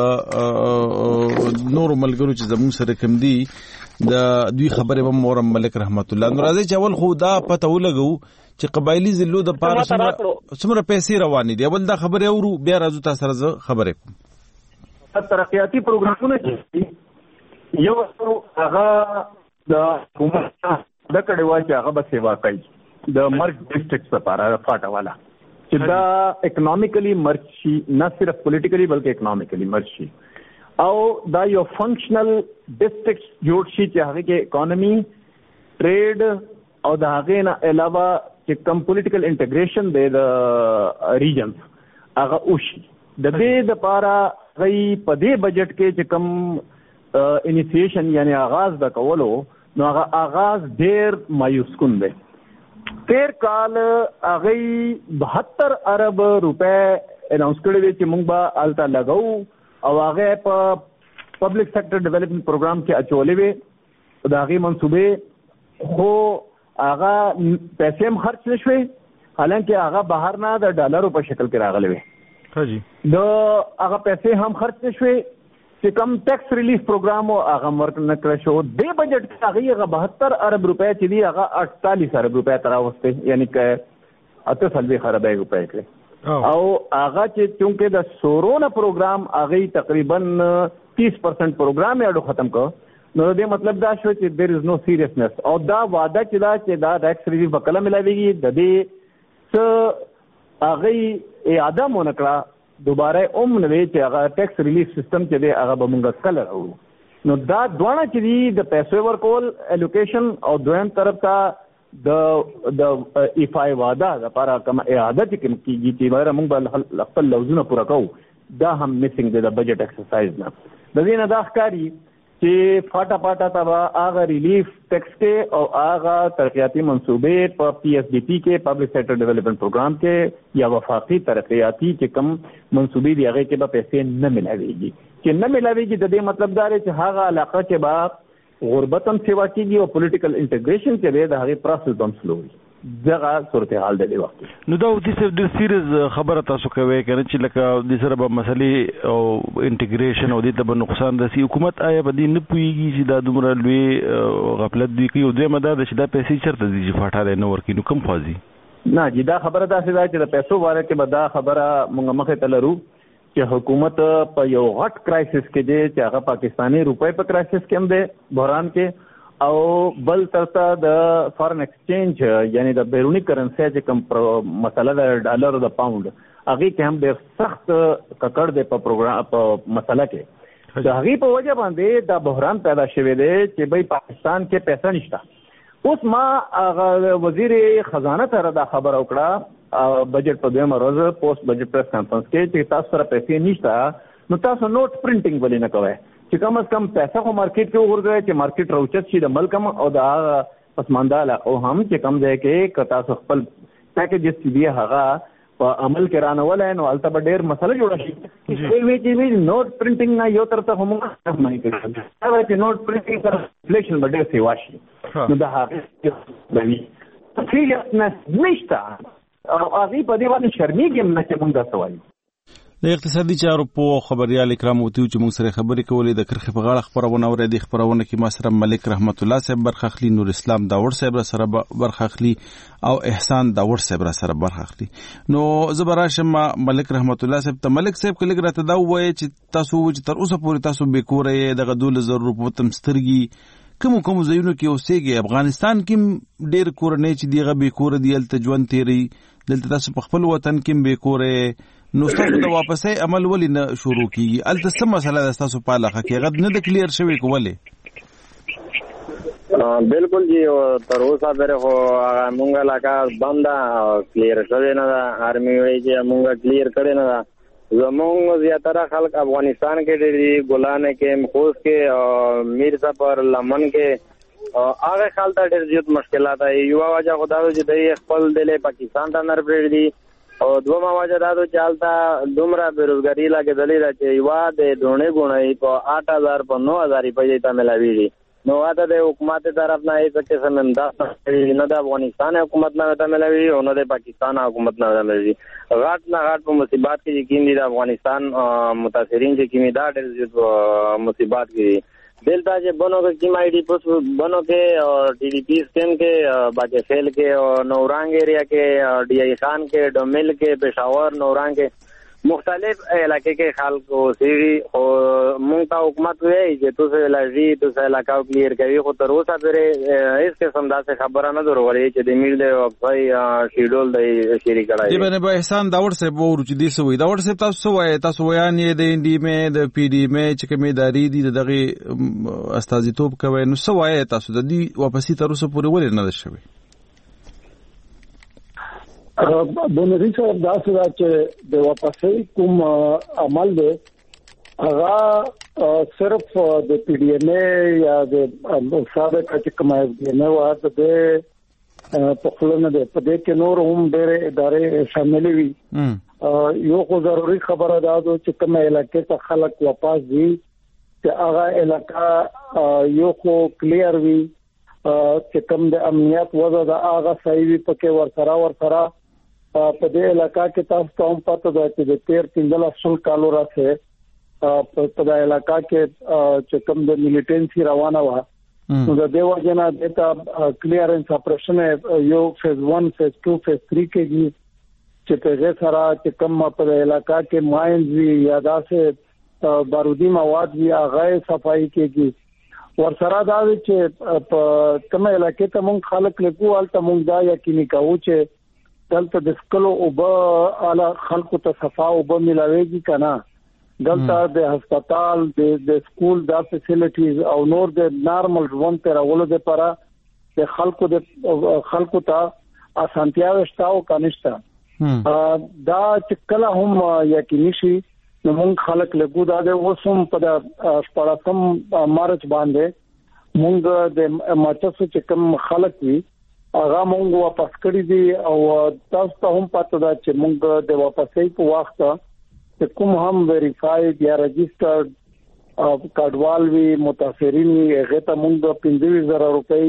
نور ملګرو چې زموږ سره کوم دي د دوی خبرې به مورم ملک رحمت الله. نو راځي چې اول خو دا پته ولګو چې قبایلی ضلعو د پاره څومره پیسې روانې دي. اول دا خبرې اورو بیا راځو تاسو سره خبرې کوم. ترقیاتی پروګرامونه چې یو هغه د حکومت د کډه واچ هغه به سیوا کوي د مرګ ډیسټریکټس لپاره فاټا والا چې دا اکونومیکلی مرچ شي، نه صرف پولیټیکلی بلکې اکونومیکلی مرچ شي او دا یو فنکشنل ډیسټریکټس جوړ شي چې هغه کې اکانومي ټریډ او د هغه نه علاوه چې کم پولیټیکل انټیګریشن دی د ریجنز هغه وشي. د دې لپاره غي په دې بجټ کې چې کم انیشیشن یعنی آغاز د کولو نو هغه آغاز ډیر مایوس کن دی. تیر کال هغه 72 ارب روپے اناونس کړی چې موږ به التا لګاو او هغه په پبلک سیکټر ډیولپمنٹ پروګرام کې اچولې وي. دا هغه منصوبې خو هغه پیسې هم خرچ نشوي، حالانکه هغه بهر نه د ډالرو په شکل کې راغلي وي. حاجی د هغه پیسې هم خرچ نشوي چې کم ټیکس ریلیف پروګرام او هغه ورک نه کړی شو. د بجټ کې هغه 72 ارب روپے چې دی هغه 48 ارب روپے تراوسته یعنی که 48 ارب روپے کړي او هغه چې چونکه د سورونا پروګرام هغه تقریبا 30% پروګرام یې ختم کړ نو دې مطلب دا شو چې there is no seriousness او دا وعده چې دا ټیکس ریلیف وکړه ملایويږي د دې څه هغه اعاده مونږ کړه دوباره نوې چې هغه ټیکس ریلیف سیستم چې دی هغه به مونږ کله راوړو. نو دا دوانه چې دی د پیسو ورکول الوکیشن او دویم طرف ته د ایفای واده لپاره کوم اعاده چې کیږي چې ورته مونږ خپل لوزونه پوره کوو دا هم میسنګ دی د بجټ ایکسرسایز نه. د دې نه دا ښکاري چې فاټا پاټا تبا هغه ریلیف ټیکس کې او هغه ترقیاتی منصوبې په پی ایس ڈی پی کې پبلک سیکټر ډیولپمنٹ پروګرام کې یا وفاقي ترقیاتی چې کم منصوبې دی هغه کې به پیسې نه ملاويږي. چې نه ملاويږي د دې مطلب دا دی چې هغه علاقه کې به غربت هم سیوا کیږي او پولیټیکل انټیګریشن کې دی د هغه پروسس هم سلو وي. دغه صورتحال دی وخت. نو دا د ډېر سیریز خبره تاسو کوي کنه چې لکه د سره به مسلې او انټیګریشن او د ته به نقصان رسي. حکومت آیا به دې نه پويږي چې دا دومره لوی غفلت دی کوي او دوی مدار چې دا پیسې چرته دي چې فاټا نه ورکې نو کم فازي نه جی دا خبره تاسو دا چې د پیسو واره کې به دا خبره مونږ مخه تلرو چې حکومت په یو غټ کرایسس کې دی چې هغه پاکستاني روپۍ په کرایسس کې هم دی بحران کې او بل ترته د فارن ایکسچینج یعنی د بیرونی کرنسی چې کوم مسله د ډالر او د پاوند هغه کې هم ډېر سخت ککړ دی په پروګرام په مسله کې. د هغه په وجه باندې دا بحران پیدا شوی دی چې بھئی پاکستان کې پیسې نشته. اوس ما وزیر خزانه ته دا خبر وکړه بجټ په دویمه ورځ پوسټ بجټ پریس کانفرنس کې چې تاسو سره پیسې نشته نو تاسو نوٹ پرنټینګ ولې نه کوئ چې کم از کم پیسې خو مارکیټ کې ورغی چې مارکیټ راوچت شي د ملک او د پسمانده او هم چې کم ځای کې کتا خپل پیکیجز چې دی هغه په عمل کې رانولای نو البته به ډېر مسله جوړ شي. چې نوٹ پرنټینګ نه یو طرف ته هم نه کوي دا چې نوٹ پرنټینګ سره انفلیشن به ډېر سیوا شي نو دا هغه بوي سیریسنس نشته او هغه په دې باندې شرمېږي نه چې موږ دا سوال د اقتصادي چارو په خبريال اکرام وتیو چې موږ سره خبرې کولې د کرخې په غاړه خبرونه اورېدې. خبرونه کې ما سره ملک رحمت الله صاحب برخه اخلي، نور اسلام داور صاحب سره برخه اخلي او احسان داور صاحب سره برخه اخلي. نو زبراشم ملک رحمت الله صاحب ته. ملک صاحب کله راته دا وایي چې تاسو چې تر اوسه پورې تاسو به کورې د 2000 په تمسترګي کوم ځایونو کې اوسېږي. افغانستان کې ډېر کورنۍ چې دیغه به کور دی الته ژوند تیری، دلته تاسو په خپل وطن کې به کورې، نو تاسو د واپسې عمل ولې نه شروع کیږي؟ الته څه مسله ده تاسو په علاقه کې غد نه د کلیر شوی کوله؟ بالکل جی، تر اوسه پرې خو مونږه علاقه بنده کلیر شوی نه ده. آرمي وایي چې مونږه کلیر کړی نه ده. زمونږ زیاتره خلک افغانستان کې دي، ګلانه کې، خوست کې، میر صفر، لمن کې هغه خلک ډېر زیات مشکلات دي. یو وجه خدا چې د خپل دل پاکستان ته نر پرې دي، او دوما وجه دا چې حالتا دومره بیروزګاری لګېدلې ده چې یو د دونه غونې په 8000 په 9000 پیسې ته ملاوي. نو دا د حکومت طرف نه هیڅ قسم امداد نه د افغانستان حکومت نه ته ملاوي او نه د پاکستان حکومت نه ملاوي. غاټ په مصیبات کې یقین دي د افغانستان متاثرین چې کیمې دا ډېر مصیبات کې دلته چې بنو کې کیم آئی ڈی پوس بنو کې اور ٹی ڈی پی اسکیم کې باقی فیل کې اور نورانگ ایریا کې ڈی آئی خان کې ڈومل کې پشاور نورانگ کې مختلف علاقے کے خلکو سیری او مونږ ته حکومت وایي چې تاسو لږی تاسو علاقو کلیر کوي، خو تر اوسه پرې هیڅ قسم داسې خبره نه درولې چې د میل د وقفي شیډول د شری کړای. دی باندې احسان داور صاحب ورو چې دی سوې داور صاحب تاسو وایي تاسو ویان یې د انډي مې د پی ډي مې چې کومې ادارې دي دغه استازیتوب کوي، نو سو وایي تاسو د دې واپسی تر اوسه پورې ولې نه ده شوی؟ بنوري صاحب دا څه چې د واپسې کوم عمل دی هغه صرف د پی ډي ام یا د سابق چې کومه دی نه واده د په خلونه ده. په دې کې نور هم ډېر ادارې شامل وي. یو خو ضروري خبره ده چې کومه علاقې ته خلک واپس دي چې هغه علاقہ یو خو کلیر وي چې کوم د امنیت وضع د هغه صحیح وي پکې ورسره په دې علاقہ کې تاسو ته هم پته ده چې د 13-15 کالو راځي په دې علاقہ کې چې کوم د میلیټنسي روانه و، نو د دې وجنه د کلیرنس اپریشن یو فیز 1 فیز 2 فیز 3 کې چې په سره چې کوم په دې علاقہ کې ماینز وی یا داسې بارودی مواد وی هغه صفائی کېږي. ورسره دا چې په کومه علاقې ته مونږ خلک لګو الته مونږ دا یقیني کوو چې دلته د سکلو او به اعلی خلکو ته صفا او به ملاويږي کنه. دلته د هسپتال د سکول د فیسیلیټیز او نور د نارمل ژوند ته راولو لپاره د خلکو ته اسانتیا وشتاو کنيشته. دا چې کله هم یقیني شي نو مونږ خلک لګو دا د وسوم په د 14 مارچ باندې مونږ د ماچسو چې کوم خلک وي هغه مونږ واپس کړی دي او تاسو ته هم پته ده چې مونږ د واپسې په وخت چې کوم هم ویریفاید یا رجسټرډ کارډوال وی متاثرین وی هغه ته مونږ 25000 روپۍ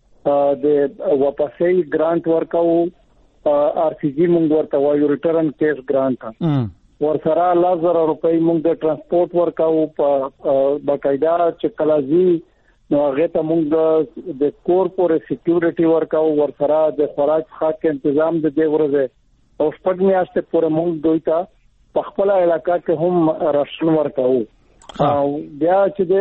د واپسې ګرانټ ورکاو. آر سی جی مونږ ورته وایو ریټرن کیش ګرانټ ورسره 1000 روپۍ مونږ د ترانسپورت ورکاو په باقاعده چې کلازي نو هغه ته مونږ د کورپوریټ سکیورټي ورکاو، ورسره د خوراک خاک تنظیم د دې ورځ او شپږ میاشتې پورې مونږ دوی ته په خپل علاقہ کې هم راشن ورکاو. بیا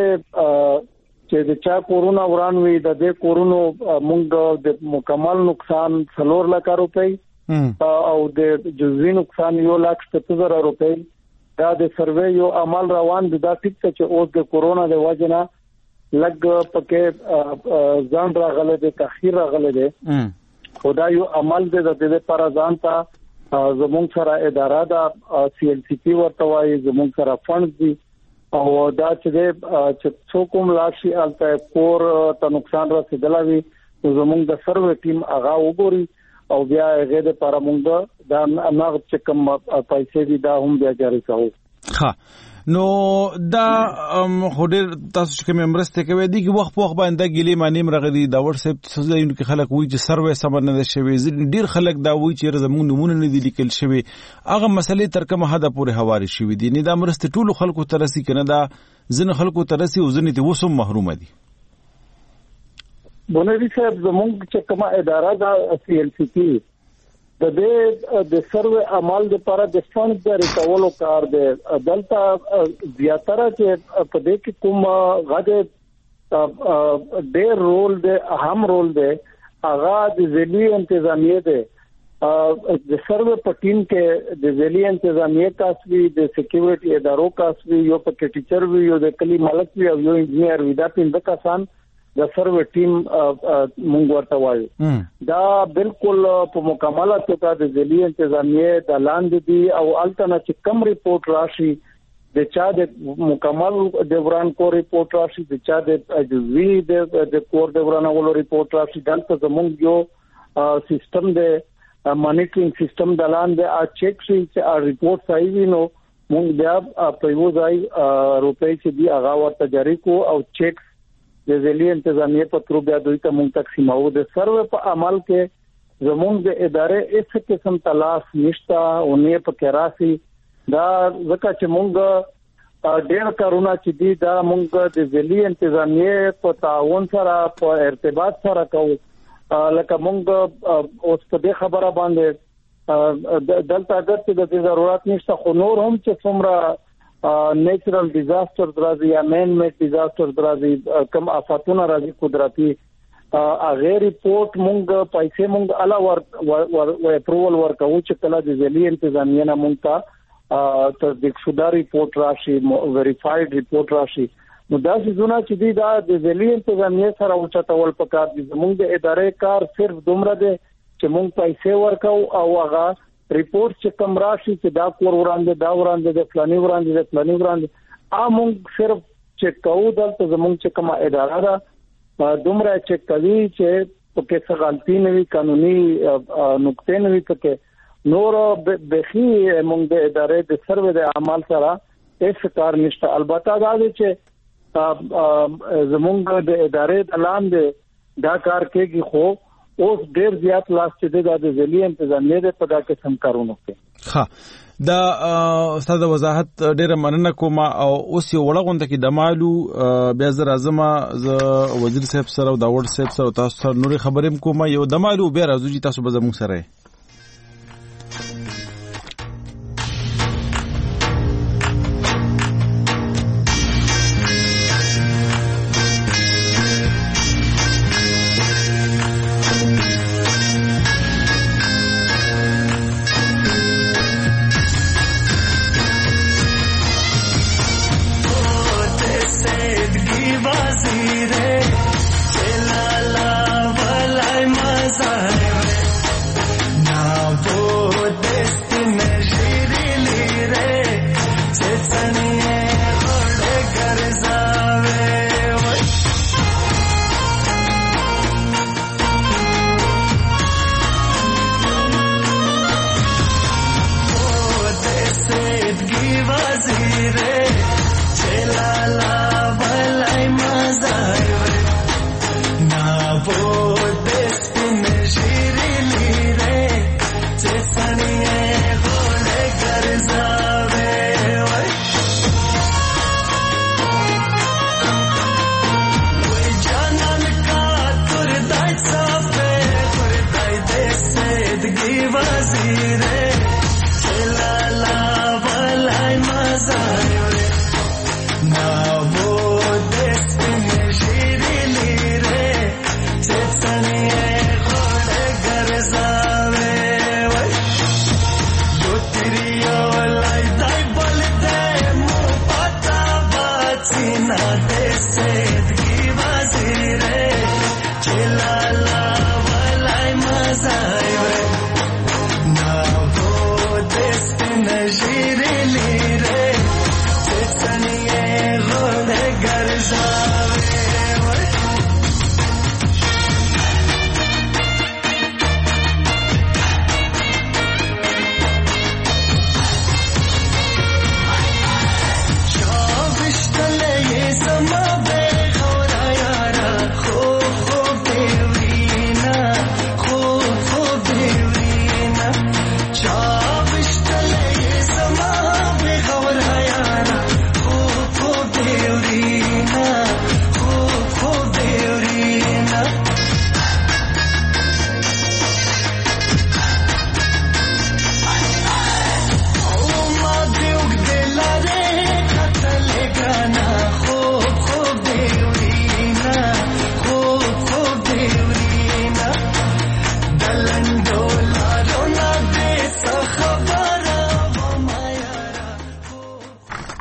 چې د چا کورونا وران وي د دې کورونو مونږ د مکمل نقصان 4 لک روپۍ او د جزوی نقصان 1,70,000 روپۍ. دا د سروې یو عمل روان دي. دا ټیک چې اوس د کورونا د وجنه لګ پکې ځان راغله د تاخير راغله دي. خدای یو عمل دې د دې پر ځان ته زموږ سره اداره دا سی ایل سی پی ورته وایي، زموږ سره فند دي او دا چې څوک لاشي الته کور ته نقصان رسیدلی زموږ د سروې ټیم هغه وګوري او بیا هغه د پر موږ دا نغد چې کوم پیسې دي دا هم بیا جاری کوو. ها نو دا خډیر تاسو چې کوم مرسته کوي دي چې وخت په وخت باندې ګلې مانیم رغدي دا واتساپ سوزاینو کې خلک وایي چې سروې سم نه شوي ډیر خلک دا وایي چې زموږ نمونه نه دي لیکل شوی هغه مسلې تر کومه حد پورې حواله شوی دي نه دا مرسته ټول خلکو ترسي کنه دا ځنه خلکو ترسي او ځنه ته وسوم محروم دي بونری صاحب زموږ چې کومه اداره دا CLCT د سروې عمل لپاره د فند د ریکولو کار دی دلته زیاتره چې په دې کې کوم غږ ډېر رول دی اهم رول دی هغه د ځلي انتظامیه دی د سروې په ټیم کې د ځلي انتظامیه کاسوي د سکیورټي ادارو کاسوي یو په ټیچر وی یو د کلی مالک وی او یو انجنیر وی دا پنځه کسان د سروې ټیم مونږ ورته وایو دا بالکل په مکمله توګه د ځلي انتظامیه د لاندې دي او الټنه چې کم ریپورت راشي د چا د مکمل دوران کو ریپورت راشي د چا د جزوی د کور دوران ولو ریپورت راشي دلته زمونږ یو سیستم د مانیټرینګ سیستم د لاندې چیک شي چې ریپورت صحیح وي نو مونږ بیا په یو ځای روپۍ چې دی هغه ورته جاری کو او چیک د ځلي انتظامیه په تر بیا دوی ته مونږ تقسیمو د سروې په عمل کې زمونږ د ادارې هیڅ قسم تلاش نشته او نه په کراسي دا ځکه چې مونږ ډېر کارونه چې دي دا مونږ د ځلي انتظامیه په تعاون سره په ارتباط سره کوو لکه مونږ اوس په دې خبره باندې دلته اگر چې د ضرورت نشته خو نور هم چې څومره نیچرل ډیزاستر راځي یا مین میډ ډیزاستر راځي کوم آفاتونه راځي قدرتي هغه ریپورت مونږ پیسې مونږ علاوه اپروول ورکوو چې کله د ځلي انتظامیه نه مونږ ته تصدیق شوه ریپورت راشي ویریفاید ریپورت راشي نو دا څنګه چې دی دا د ځلي انتظامیه سره اوچتول پکار دي زموږ د ادارې کار صرف دومره دی چې مونږ پیسې ورکوو او هغه ریپورت چې کم راشي چې دا کور وړاندې د فلاني وړاندې مونږ صرف چیک کوو دلته زموږ چې کومه اداره ده دومره چیک کوي چې پکې څه غلطي نه وي قانوني نقطې نه وي پکې نور بخي مونږ د ادارې د سروې د عمل سره هیڅ کار نشته البته دا دی چې زموږ د ادارې د لاندې دا کار کوي خو اوس ډیر زیات لاس چې د ځلي انتظامیه په دا قسم کارونه کوي ها دا استاد وضاحت ډیره مننه کوم او اوس یو وړغونده کې د مالو بیا زر اعظم وزیر صاحب سره او داوود صاحب سره تاسو سره نوري خبرې کوم یو د مالو بیا راځي تاسو به زموږ سره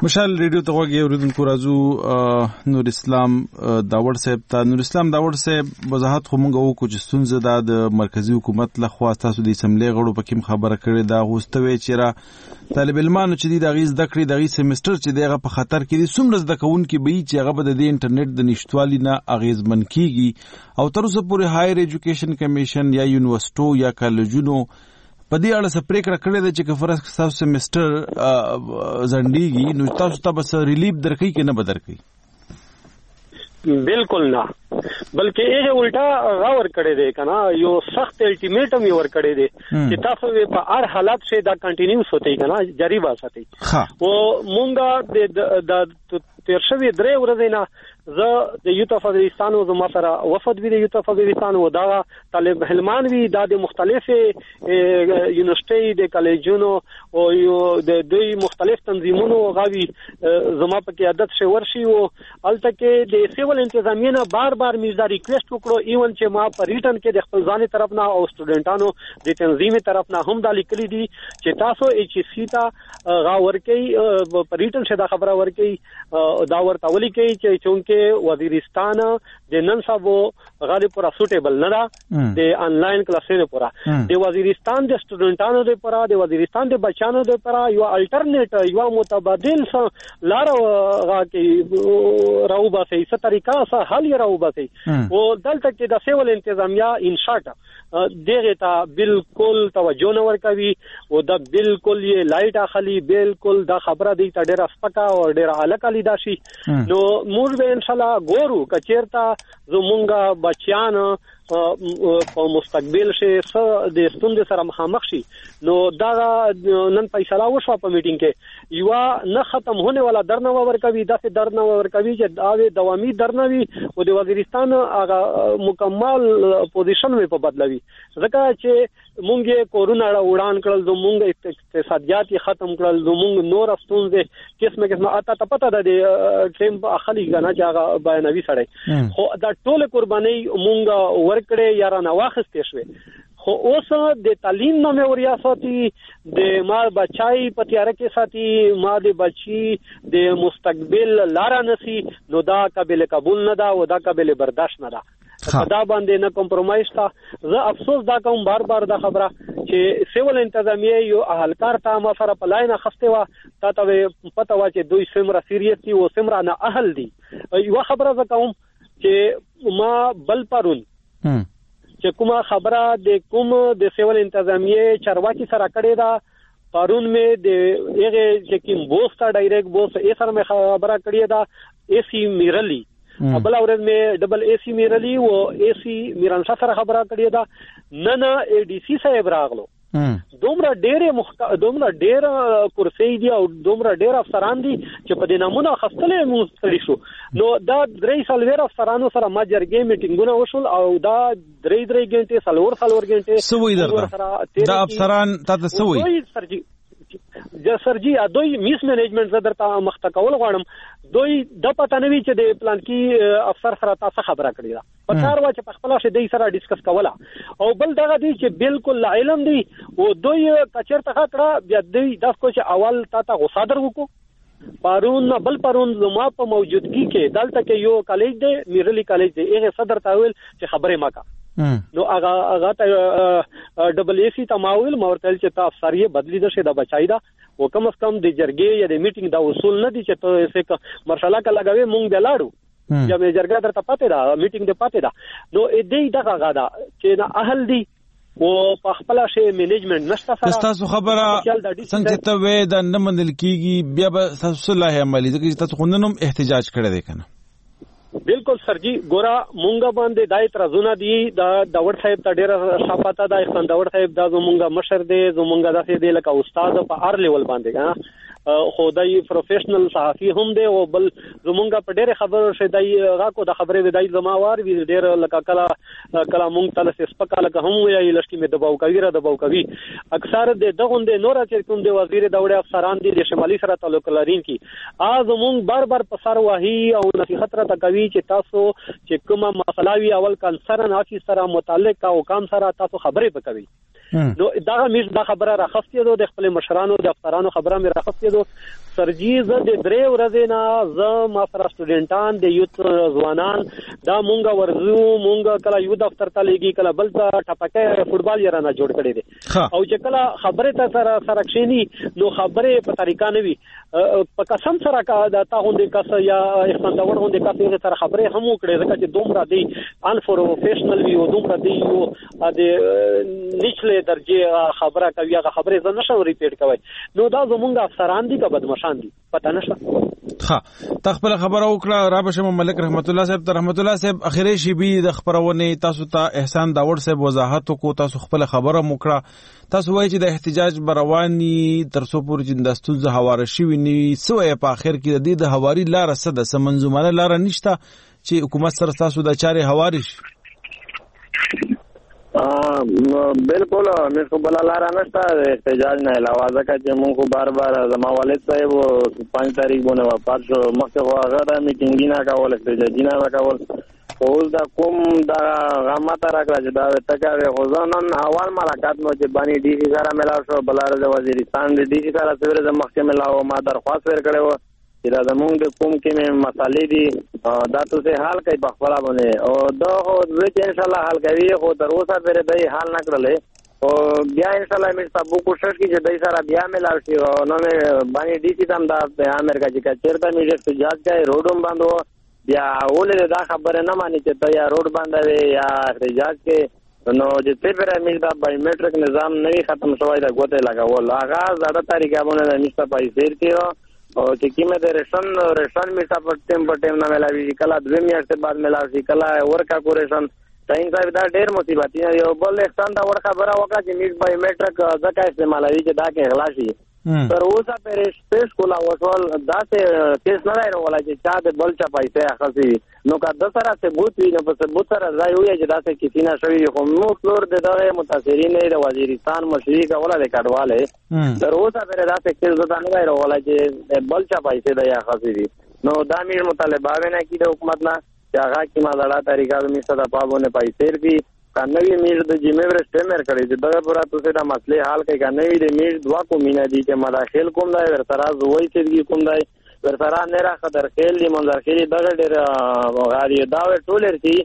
مشال ریډیو ته وګورئ اوریدونکو راځو نور اسلام داوړ صاحب ته. نور اسلام داوړ صاحب وضاحت خو مونږ وکړو چې ستونزه د مرکزی حکومت لخوا تاسو د اسمبلی غړو پکې خبره کړې دا غوستوي چې را طالب علمانو چې د غیز د کړې د غیز سیمستر چې دغه په خطر کې دي څومره د کوونکې به چې هغه به د انټرنیټ د نشټوالي نه اغیزمن کیږي او تر اوسه پورې هایر ایجوکیشن کمیشن یا یونیورسيټو یا کالجونو په دې اړه څه پریکړه کړې ده چې کفر تاسو سیمستر زندګي نو تاسو ته بس ریلیف درکې کې نه بدرکې. بالکل نه بلکې هغه الټا راور کړی دی کنه یو سخت الټیمیټم یې ور کړی دی چې تاسو په هر حالت شه دا کنټینیوس ہوتی کنه جاری واسطي او مونږه د تیر شوی درې ورځې نه زه د یوت اف افغانستان او زما سره وفد وی د یوت اف افغانستان او دا طالب علمان وی د مختلفه یونیورسيټي د کالجونو او د دوی مختلف تنظیمونو غاوی زما په قیادت شه ورشي او الته کې د سیول انتظامیه نه بار بار میزا ریکوست وکړو ایون چې ما په ریټن کې د خپل ځاني طرف نه او سټوډنټانو د تنظیمي طرف نه هم د لیکلي دي چې تاسو ایچ سی ته غا ورکی په ریټن شه دا خبره ورکی دا ورته ولي کوي چې چونکه وزیرستان د نن سبا غالي پورا سوټیبل نه ده د انلاین کلاسونو پورا د وزیرستان د سټوډنټانو د پورا د وزیرستان د بچانو د پورا یو الټرنیټ یو متبادل لار غا کې راو باسي څه طریقه سره حل راو باسي او دلته کې د سیول انتظامیه ان شارټ دغه ته بالکل توجه نه ورکوي او دا بالکل یې لایټ اخلي بالکل دا خبره دی ته ډیره سپکا او ډیره الکالی داشي نو موږ به ان شاء الله ګورو کچیرتا زمونږه بچیان په مستقبل شه د ستوند سره مخامخ شي نو دا نن فیصله وشو په میټینګ کې یو نه ختم ہونے والا درنه ورکوي داسې درنه ورکوي چې دا دوامي درنه وي او د وزیرستان هغه مکمل پوزیشن وي په بدلوي ځکه چې مونږه کورونا وړاندې کړل زمونږ اقتصادیات ختم کړل زمونږ نور ستونزې قسمه اته ته پته ده ټیم په اخلي غنا چې هغه بیانوي سړی خو دا ټول قرباني مونږه ورکړې یا نه واخستې شوې خو اوس د تعلیم نه موریا ساتي د ما بچای په تیار کې ساتي ما د بچي د مستقبل لار نسی نو دا قابل قبول نه دا او دا قابل برداشت نه دا دا باندې نه کمپرمایز تا زه افسوس دا کوم بار بار دا خبره چې سیول انتظامیه یو اهلکار ته ما سره په لاینه خسته وا تا ته پته وا چې دوی سمره سیریس دي او سمره نه اهل دي یو خبره زه کوم چې ما بل پرون چې کومه خبره د کوم د سیول انتظامیه چارواکي سره کړې ده پرون مې د هغه چې کوم بوستا ډایریکټ بوس یې سره مې خبره کړې ده اے سی میرلی بل اورز میں ڈبل اے سی میرلی و اے سی میرانشا سره خبره کړی دا نه اے ڈی سی صاحب راغلو دومره ډېر کرسي دي او دومره ډېر افسران دي چې په دینامونه خستلې مو ستړي شو نو دا درې سالویر افسرانو سره ما جرګې میټینګونه وشول او دا درې غنټې سالور غنټې سوي درته دا افسران تاسو سوي سرجی دوی میس مینجمنت زه درته مخته کول غواړم دوی د پته نوي چې د پلان کې افسر سره تاسو خبره کړی دا په کار وا چې په خپل شه د سره ډیسکس کوله او بل دغه دی چې بالکل علم دی او دوی کچرته کړه بیا دوی د کو چې اول تا غوسه در وکړو پرون زما په موجودګي کې دلته کې یو کالج دی میرلی کالج دی هغه صدر تاویل چې خبره ما کا نو هغه ته ډبل اے سی تماویل مورتل چې تا افسریه بدلی ده شه د بچای دا او کم از کم د جرګې یا د میټینګ دا اصول نه دي چې ته څه مرشله کا لګوي مونږ دلاړو یا به جرګه درته پاتې دا میټینګ دې پاتې دا نو دې دغه غادا چې نه اهل دي او په خپل شی مینجمنت نشته سره تاسو خبره څنګه ته وې د نه منل کیږي بیا به تاسو الله عملی ځکه تاسو خوننوم احتجاج کړی دی کنه بالکل سرجی ګورا مونږه باندې دای ترزونه دی دا داوړ صاحب ته ډیره شفاته دا احسان داوړ صاحب دا زمونږه مشر دی زمونږه داسې دی لکه استاد په هر لیول باندې خدای پروفیشنل صحافي هم دی او بل زمونږه په ډیره خبرو شه دای غاکو د خبرې ودای زماوار وی ډیره لکه کلا مونږ تل سپکا لکه هم وی لشکې مې دباو کوي اکثر د دغوند نور چې کوم دی وزیر داوړ افسران دي د شمالي سره تعلق لرین کی زمونږ بار پسار وحي او نصيحت را تکوي چې تاسو چې کومه مسله وی اول کنسرن افیسر سره متعلق او کام سره تاسو خبرې وکوي نو دا میز دا خبره راخستې دو د خپل مشرانو د افسرانو خبره مې راخستې دو سرجی ز د درې ورځې نه ز ما سره سټوډنټان د یوت ځوانان دا مونږه ورزو مونږه کله یو دفتر ته لګي کله بل ته ټپکه فوټبال یې رانه جوړ کړی دي او چې کله خبره ته سره کښینی نو خبره په طریقه نه وي په قسم سره کا دا تا غونډه کس یا احسان دا ورغونډه کس سره خبره هم وکړي ځکه چې دومره دی ان پروفیشنل وي او دومره دی یو د نشله درجه خبره کوي هغه خبره زه نشم ریپیټ کوي نو دا زمونږ افسران دي که بدمعشان دي پته نشته ها تخپل خبره وکړه را بشم ملک رحمت الله صاحب اخیری شی بي د خبرونه تاسو ته احسان داوړ صاحب وضاحت کو تاسو خپل خبره وکړه تاسو وایي چې د احتجاج برواني ترڅو پورې چې د ستونزه هواره شي ونی سوې په اخر کې د هواري لار سره د سمنځمانه لار نشته چې حکومت سره تاسو د چارې هواري شي بالکل مې خو بل لار نشته احتجاج نه علاوه ځکه چې مونږ خو بار بار زما والد صاحب 5 تاریخ باندې وفات شو مخکې هغه د میټینګ نه کول احتجاج نه کول اوس دا کوم دا غمات راکړه چې دا تکاوي غوځنن اول ملاقات مو چې باندې ډي سي سره ملاو شو بلار د وزیرستان د ډي سي سره سره د مخکې ملاو ما درخواست ورکړو چې دا زمونږ د کوم کې مې مسالې دي دا تاسو حل کوي په خپل باندې او دا خو چې ان شاء الله حل کوي خو تر اوسه پرې دای حل نه کړلې او بیا ان شاء الله مې تاسو کوشش کوي چې دای سره بیا ملاو شي او نو مې باندې ډي سي تم دا امریکا چې چیرته مې احتجاج کوي روډوم باندې بیا ولې دا خبره نه مانی چې ته یا روډ باندې یا احتجاج کې نو چې څه پر مې دا بایومټریک نظام نه ختم شوی دا ګوته لگاول هغه زړه طریقه باندې نشته پیسې کېو او چې کیمه د ریشن میټا په ټیم نه ملاوي کله دوه میاشتې بعد ملاوي کله ورکا کوریشن ټایم صاحب دا ډېر مصیبت دی یو بل احسان دا ورکا خبره وکړه چې میټ بایومټریک ځکه استعمالوي چې دا کې اخلاصي تر اوسه پرې سپیس کولا وټول دا څه کیس نه راوړل چې چا د بل چا پیسې اخلي نو کا د سره ثبوت وي نو په ثبوت سره ځای وي چې دا څه کسی نه شوی خو نو څور د دغه متاثرین د وزیرستان مشري کوله د کډواله تر اوسه پرې دا څه کیس نه راوړل چې بل چا پیسې د اخلي نو دا میر مطالبه نه کی د حکومت نه چې هغه کی مازړه طریقه می صدا پابونه پیسې دي کانوی میر د جیمور سټمر کړي چې دغه پورا تاسو دا مسلې حل کوي کانوی د میر دوا کومینه دي چې مداخل کوم دی ورسره زوی چې کوم دی ورسره نه راخه درخیل دي منظر کې دغه ډېر غاری دا ټولر دي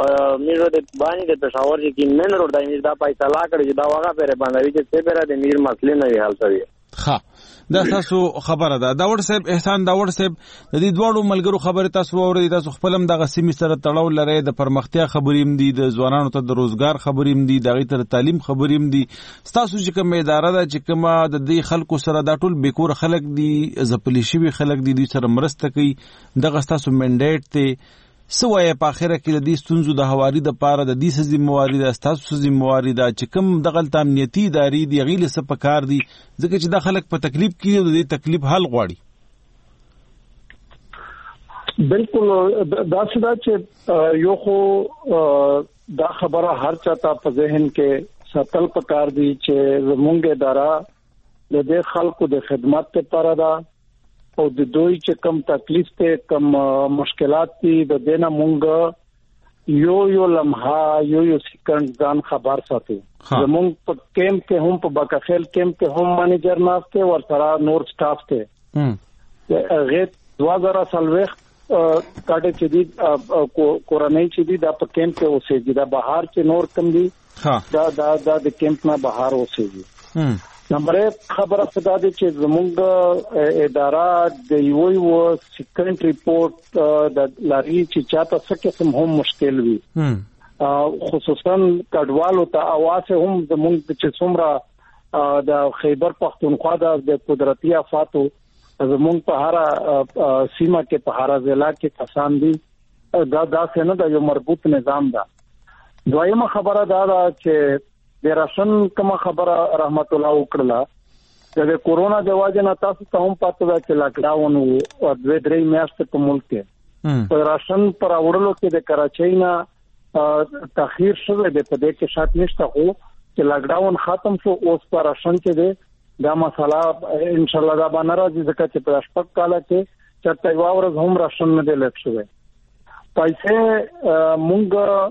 میر د باندې د پېښور کې من روډ د میر دا پیسې لا کړی دا واغه پر باندې چې څه پر د میر مسلې نه حل شوی ها دا تاسو خبره ده داوړ صاحب احسان داوړ صاحب د دې دوړو ملګرو خبره تاسو اورئ تاسو خپلم دغه سیمې سره تړاو لري د پرمختیا خبرېم دي د ځوانانو ته د روزګار خبرېم دي د غي تر تعلیم خبرېم دي تاسو چې کوم اداره ده چې کومه د دې خلکو سره دا ټول بیکور خلک دي زپلی شوی خلک دي سره مرسته کوي دغه تاسو منډیټ ته سوای په اخره کې د دې ستونزو د هواري د پاره د دې سزي موارد استاسو سزي موارد چې کوم دغه امنیتي ادارې دی غیله سپکار دي ځکه چې د خلک په تکلیف کې د دې تکلیف حل غواړي بالکل دا څه چې یو خو دا خبره هر چاته په ذهن کې ساتل پکار دي چې زمونږ اداره د دې خلکو د خدمت لپاره ده او د دوی چې کم تکلیف ته کم مشکلات دي د دینه مونږ یو لمحه یو سکند ځان خبر ساتي زمونږ په کیمپ کې هم په باکخیل کیمپ کې هم مانیجر ناشته ورسره نور سټاف ته غیر 2000 کاټه چې دي کورنۍ چې دي دا په کیمپ کې اوسېږي دا بهر چې نور کم دي دا د کیمپ نه بهر اوسېږي نمبر 1 خبره خدا دې چې زموږ اداره د یو سکند ریپورت د لاري چې چاته څه قسم هم مشکل وي خصوصا کډوالو ته اواز هم زموږ چې څومره د خیبر پختونخوا د قدرتي آفاتو زموږ په هر سیمه کې په هر ضلع کې کسان دي دا څنګه د یو مربوط نظام ده دویمه خبره دا چې د راشن کوم خبره رحمت الله وکړه د کورونا د واجنه تاسو ته هم پاتې ده چې لاک ډاون او د درې میاشتې په ملک کې په راشن پر اورلو کې د کراچۍ نه تاخير شوه د په دې کې شات نشته خو چې لاک ډاون ختم شو اوس پر راشن کې ده دا مسله ان شاء الله دا باندې راځي ځکه چې په شپږ کال کې چرته یو ورځ هم راشن نه دی لټ شوی پیسې مونږ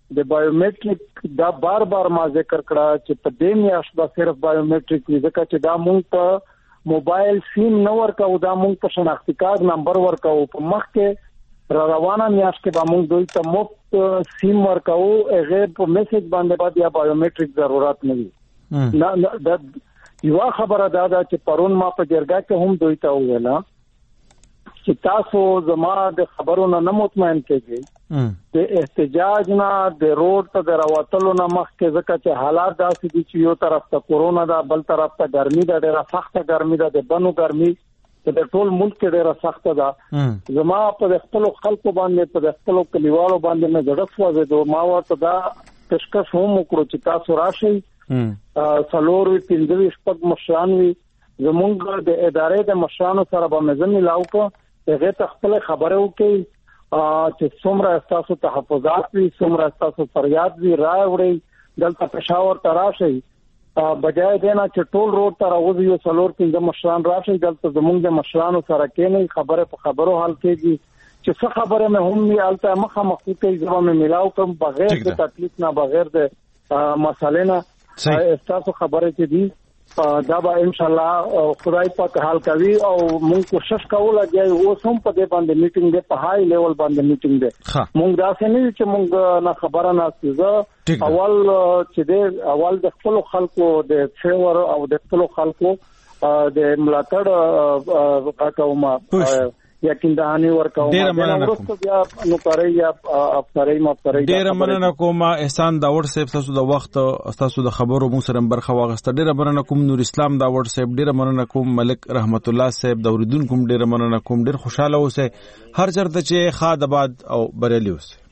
د بایومټریک دا بار ما ذکر کړه چې په دې میاشت به صرف بایومټریک وي ځکه چې دا مونږ په موبایل سیم نه ورکو دا مونږ په شناختی کارت نمبر ورکو په مخ کې روانه میاشت کې به مونږ دوی ته مفت سیم ورکو هغه په میسج باندې بعد یا بایومټریک ضرورت نه وي نه دا یو خبره دا چې پرون ما په جرګه کې هم دوی ته ویلا چې تاسو زما د خبرونو نه مطمئن کېږئ د احتجاج نه د روډ ته د راوتلو نه مخکې ځکه چې حالات داسې دي چې یو طرف ته کورونا ده بل طرف ته ګرمي ده ډېره سخته ګرمي ده د بنو ګرمي د ټول ملک کې ډېره سخته ده زما په خپل خلکو باندې په خپل کلیوالو باندې نه زړه سوځي ما ورته دا تشکش هم وکړو چې تاسو راشئ څلور وی پنځه شپږ مشران وي زمونږ د ادارې د مشرانو سره به مزه ملاو کو هغه ته خپل خبرو کې چې څومره تاسو تحفظات وي څومره تاسو فریاد وي رائے وړي دلته پېښور ته راشي بجای دینا چې ټول روډ ته راوځي یو څلور پنځه مشران راشي دلته زمونږ د مشرانو سره کې نه خبره په خبرو حل کېږي چې څه خبره مې هم نه الته مخه کې ځواب مې ملاو کوم بغیر د تکلیف نه بغیر د مسالې نه تاسو خبره کې دي دا به ان شاء الله خدای پاک حل کوي او موږ کوشش کوو چې اوس هم په دې باندې میټینګ دی په هاي لیول باندې میټینګ دی موږ دا څه نه چې موږ نه خبره نه ستاسو اول د خپل خلکو د فیور او د خپل خلکو د ملاتړ کومه یقین دهانی ورکوم ډیر مننه کوم نو کوي یا افسرای ډیر مننه کوم احسان داور صاحب تاسو د وخت تاسو د خبرو مو سره برخه واغسته ډیر مننه کوم نور اسلام داور صاحب ډیر مننه کوم ملک رحمت الله صاحب د اوریدونکو ډیر مننه کوم ډیر خوشاله اوسه هر چرته چې خاد آباد او بریالي اوسه